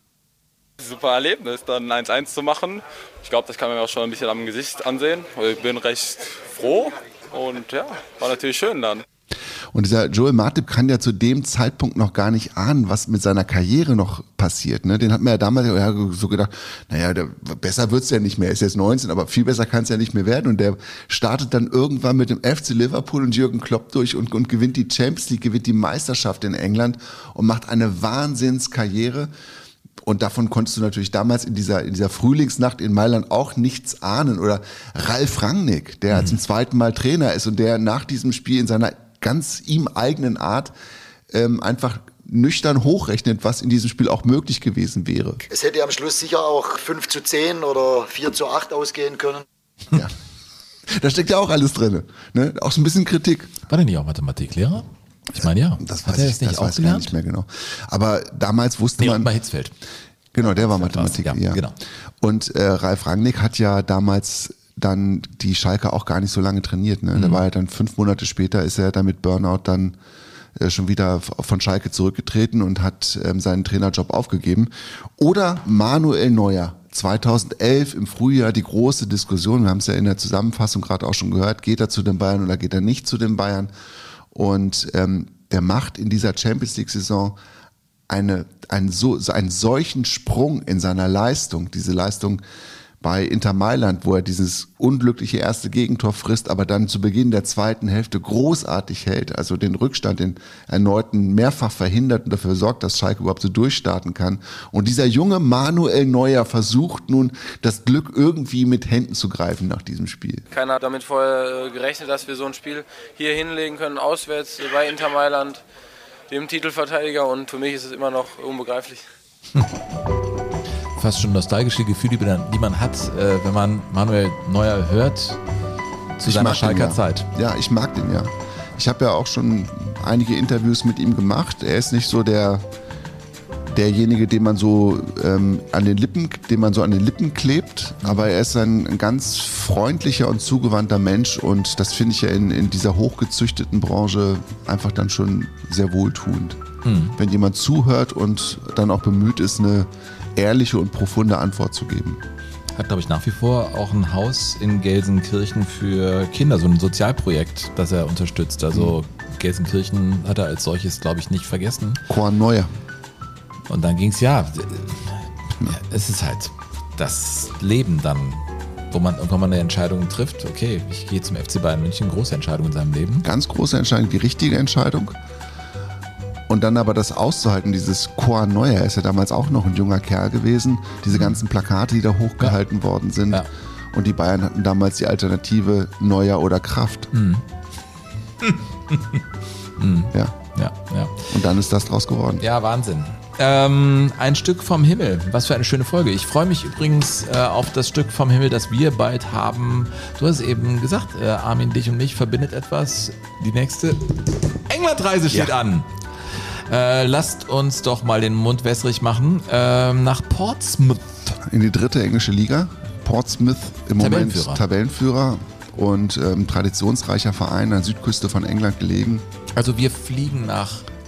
Super Erlebnis, dann 1:1 zu machen. Ich glaube, das kann man auch schon ein bisschen am Gesicht ansehen. Ich bin recht froh und ja, war natürlich schön dann. Und dieser Joel Matip kann ja zu dem Zeitpunkt noch gar nicht ahnen, was mit seiner Karriere noch passiert. Ne? Den hat man ja damals so gedacht, besser wird's ja nicht mehr, ist jetzt 19, aber viel besser kann es ja nicht mehr werden. Und der startet dann irgendwann mit dem FC Liverpool und Jürgen Klopp durch und gewinnt die Champions League, gewinnt die Meisterschaft in England und macht eine Wahnsinnskarriere. Und davon konntest du natürlich damals in dieser Frühlingsnacht in Mailand auch nichts ahnen. Oder Ralf Rangnick, der zum zweiten Mal Trainer ist und der nach diesem Spiel in seiner ganz ihm eigenen Art einfach nüchtern hochrechnet, was in diesem Spiel auch möglich gewesen wäre. Es hätte am Schluss sicher auch 5:10 oder 4:8 ausgehen können. Ja, da steckt ja auch alles drin. Ne? Auch so ein bisschen Kritik. War der nicht auch Mathematiklehrer? Ich meine, ja. Das weiß ich gar nicht mehr genau. Aber damals wusste man... bei Hitzfeld. Genau, der war Mathematik. Ja, genau. Und Ralf Rangnick hat ja damals dann die Schalke auch gar nicht so lange trainiert. Ne? Der war ja dann 5 Monate später, ist er dann mit Burnout dann schon wieder von Schalke zurückgetreten und hat seinen Trainerjob aufgegeben. Oder Manuel Neuer. 2011 im Frühjahr die große Diskussion, wir haben es ja in der Zusammenfassung gerade auch schon gehört, geht er zu den Bayern oder geht er nicht zu den Bayern? Und der macht in dieser Champions League-Saison einen solchen Sprung in seiner Leistung, diese Leistung bei Inter Mailand, wo er dieses unglückliche erste Gegentor frisst, aber dann zu Beginn der zweiten Hälfte großartig hält, also den Rückstand, den erneuten mehrfach verhindert und dafür sorgt, dass Schalke überhaupt so durchstarten kann. Und dieser junge Manuel Neuer versucht nun, das Glück irgendwie mit Händen zu greifen nach diesem Spiel. Keiner hat damit vorher gerechnet, dass wir so ein Spiel hier hinlegen können, auswärts bei Inter Mailand, dem Titelverteidiger, und für mich ist es immer noch unbegreiflich. Fast schon nostalgische Gefühle, die man hat, wenn man Manuel Neuer hört zu seiner Schalker Zeit. Ja, ich mag den ja. Ich habe ja auch schon einige Interviews mit ihm gemacht. Er ist nicht so derjenige, den man so an den Lippen klebt, aber er ist ein ganz freundlicher und zugewandter Mensch und das finde ich ja in dieser hochgezüchteten Branche einfach dann schon sehr wohltuend. Wenn jemand zuhört und dann auch bemüht ist, eine ehrliche und profunde Antwort zu geben. Hat, glaube ich, nach wie vor auch ein Haus in Gelsenkirchen für Kinder, so ein Sozialprojekt, das er unterstützt. Also Gelsenkirchen hat er als solches, glaube ich, nicht vergessen. Korneuer. Und dann ging es es ist halt das Leben dann, wo man irgendwann mal eine Entscheidung trifft. Okay, ich gehe zum FC Bayern München, große Entscheidung in seinem Leben. Ganz große Entscheidung, die richtige Entscheidung. Und dann aber das auszuhalten, dieses Korneuer, er ist ja damals auch noch ein junger Kerl gewesen, diese ganzen Plakate, die da hochgehalten worden sind. Ja. Und die Bayern hatten damals die Alternative Neuer oder Kraft. Ja. Ja. Und dann ist das draus geworden. Ja, Wahnsinn. Ein Stück vom Himmel. Was für eine schöne Folge. Ich freue mich übrigens auf das Stück vom Himmel, das wir bald haben. Du hast es eben gesagt, Armin, dich und mich verbindet etwas. Die nächste Englandreise steht an. Lasst uns doch mal den Mund wässrig machen. Nach Portsmouth. In die 3. englische Liga. Portsmouth im Moment Tabellenführer und traditionsreicher Verein an der Südküste von England gelegen. Also wir fliegen nach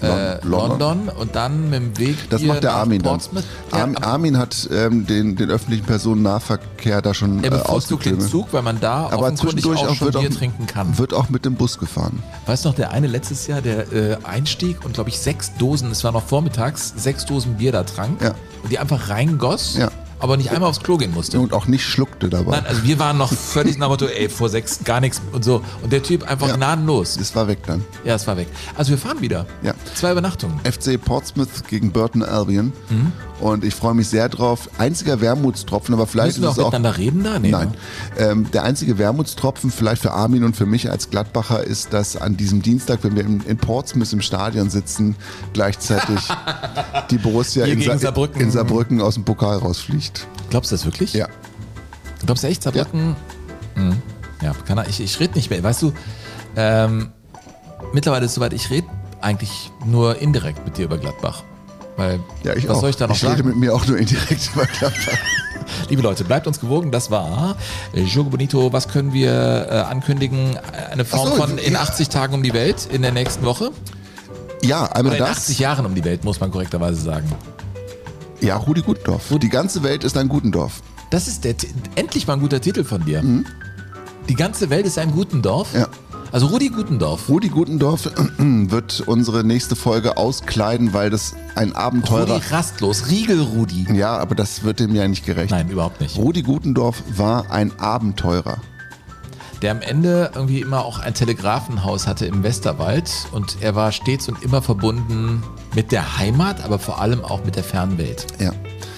London und dann mit dem Weg das hier macht der nach Armin Portsmouth. dann. Armin hat den öffentlichen Personennahverkehr da schon ausgeklügelt. Zug, weil man da aber offenkundig auch schon Bier trinken kann. Wird auch mit dem Bus gefahren. Weißt du noch, der eine letztes Jahr, der einstieg und glaube ich 6 Dosen, es war noch vormittags, 6 Dosen Bier da trank und die einfach reingoss. Ja. Aber nicht einmal aufs Klo gehen musste. Und auch nicht schluckte dabei. Nein, also wir waren noch völlig nach dem Motto, vor 6 gar nichts und so. Und der Typ einfach gnadenlos. Es war weg dann. Ja, es war weg. Also wir fahren wieder. Ja. 2 Übernachtungen. FC Portsmouth gegen Burton Albion. Und ich freue mich sehr drauf. Einziger Wermutstropfen, aber vielleicht müssen wir auch miteinander reden da? Nee, nein. Der einzige Wermutstropfen vielleicht für Armin und für mich als Gladbacher ist, dass an diesem Dienstag, wenn wir in Portsmouth im Stadion sitzen, gleichzeitig die Borussia in Saarbrücken aus dem Pokal rausfliegt. Glaubst du das wirklich? Ja. Glaubst du echt, Saarbrücken? Ja, ich rede nicht mehr. Weißt du, mittlerweile ist es soweit, ich rede eigentlich nur indirekt mit dir über Gladbach. Weil, ich was auch. soll ich da noch sagen? Ich rede mit mir auch nur indirekt über Gladbach. Liebe Leute, bleibt uns gewogen. Das war Jogo Bonito. Was können wir ankündigen? Eine Form von in 80 Tagen um die Welt in der nächsten Woche? Ja, einmal in 80 Jahren um die Welt, muss man korrekterweise sagen. Ja, Rudi Gutendorf. Die ganze Welt ist ein Gutendorf. Das ist endlich mal ein guter Titel von dir. Die ganze Welt ist ein Gutendorf? Ja. Also Rudi Gutendorf. Rudi Gutendorf wird unsere nächste Folge auskleiden, weil das ein Abenteurer... Rudi rastlos, Riegel-Rudi. Ja, aber das wird dem ja nicht gerecht. Nein, überhaupt nicht. Rudi Gutendorf war ein Abenteurer. Der am Ende irgendwie immer auch ein Telegrafenhaus hatte im Westerwald und er war stets und immer verbunden mit der Heimat, aber vor allem auch mit der Fernwelt. Ja.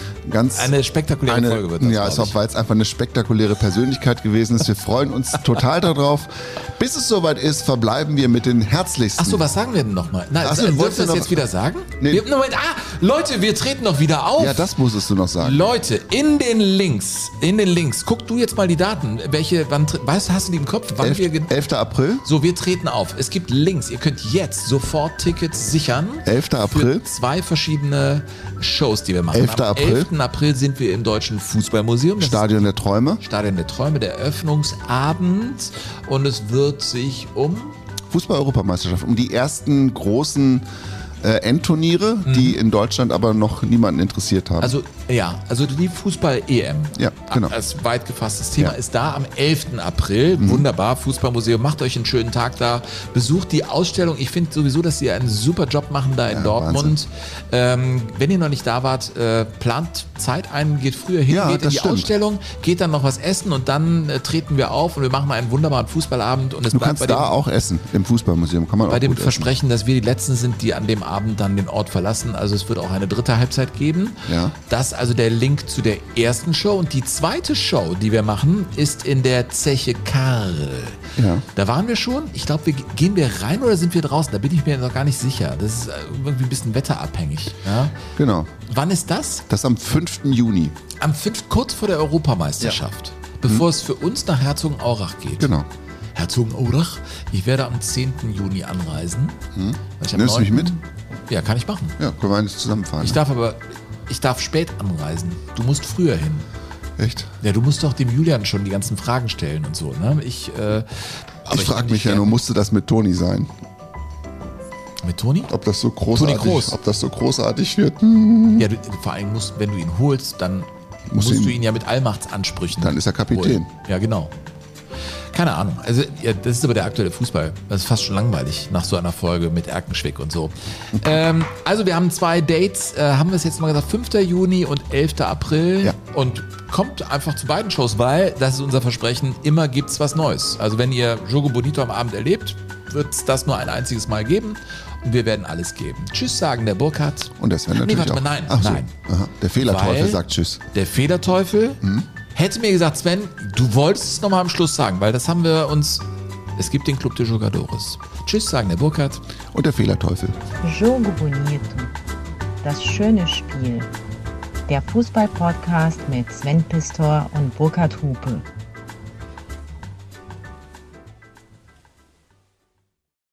Eine spektakuläre Folge wird das, ja, ist auch, weil es einfach eine spektakuläre Persönlichkeit gewesen ist. Wir freuen uns total darauf. Bis es soweit ist, verbleiben wir mit den herzlichsten. Achso, was sagen wir denn nochmal? Dürfen wir das jetzt wieder sagen? Nee. Leute, wir treten noch wieder auf. Ja, das musstest du noch sagen. Leute, in den Links, guck du jetzt mal die Daten. Hast du die im Kopf? 11. April. So, wir treten auf. Es gibt Links. Ihr könnt jetzt sofort Tickets sichern. 11. April. Für 2 verschiedene Shows, die wir machen. 11. April. 11. April sind wir im Deutschen Fußballmuseum. Stadion der Träume. Stadion der Träume, der Eröffnungsabend. Und es wird sich um Fußball-Europameisterschaft, um die ersten großen Endturniere, die in Deutschland aber noch niemanden interessiert haben. Also die Fußball-EM. Ja, genau. Als weit gefasstes Thema ist da am 11. April. Wunderbar, Fußballmuseum. Macht euch einen schönen Tag da. Besucht die Ausstellung. Ich finde sowieso, dass sie einen super Job machen da in Dortmund. Wenn ihr noch nicht da wart, plant Zeit ein, geht früher hin, geht in die Ausstellung, geht dann noch was essen und dann treten wir auf und wir machen einen wunderbaren Fußballabend. Und du kannst da auch essen, im Fußballmuseum. Kann man bei dem Versprechen, dass wir die Letzten sind, die an dem Abend dann den Ort verlassen. Also es wird auch eine dritte Halbzeit geben. Ja. Das also der Link zu der ersten Show. Und die zweite Show, die wir machen, ist in der Zeche Karl. Ja. Da waren wir schon. Ich glaube, gehen wir rein oder sind wir draußen? Da bin ich mir noch gar nicht sicher. Das ist irgendwie ein bisschen wetterabhängig. Ja? Genau. Wann ist das? Das ist am 5. Juni. Kurz vor der Europameisterschaft. Bevor es für uns nach Herzogenaurach geht. Genau. Herzogenaurach. Ich werde am 10. Juni anreisen. Nimmst du mich mit? Ja, kann ich machen. Ja, können wir nicht zusammenfahren. Ich darf spät anreisen. Du musst früher hin. Echt? Ja, du musst doch dem Julian schon die ganzen Fragen stellen und so. Ne? Ich frage mich ja nur, musste das mit Toni sein? Mit Toni? Ob das so großartig wird? Ja, vor allem wenn du ihn holst, dann musst du ihn ja mit Allmachtsansprüchen. Dann ist er Kapitän. Holen. Ja, genau. Keine Ahnung. Also, das ist aber der aktuelle Fußball. Das ist fast schon langweilig nach so einer Folge mit Erkenschwick und so. Also, wir haben 2 Dates. Haben wir es jetzt mal gesagt? 5. Juni und 11. April. Ja. Und kommt einfach zu beiden Shows, weil, das ist unser Versprechen, immer gibt's was Neues. Also, wenn ihr Jogo Bonito am Abend erlebt, wird es das nur ein einziges Mal geben. Und wir werden alles geben. Tschüss sagen der Burkhard. Und das wäre natürlich auch... Nein. Aha. Der Fehlerteufel sagt Tschüss. Der Fehlerteufel hätte mir gesagt, Sven, du wolltest es nochmal am Schluss sagen, weil das haben wir uns... Es gibt den Club de Jogadores. Tschüss sagen der Burkhard. Und der Fehlerteufel. Jogo Bonito. Das schöne Spiel. Der Fußball-Podcast mit Sven Pistor und Burkhard Hupe.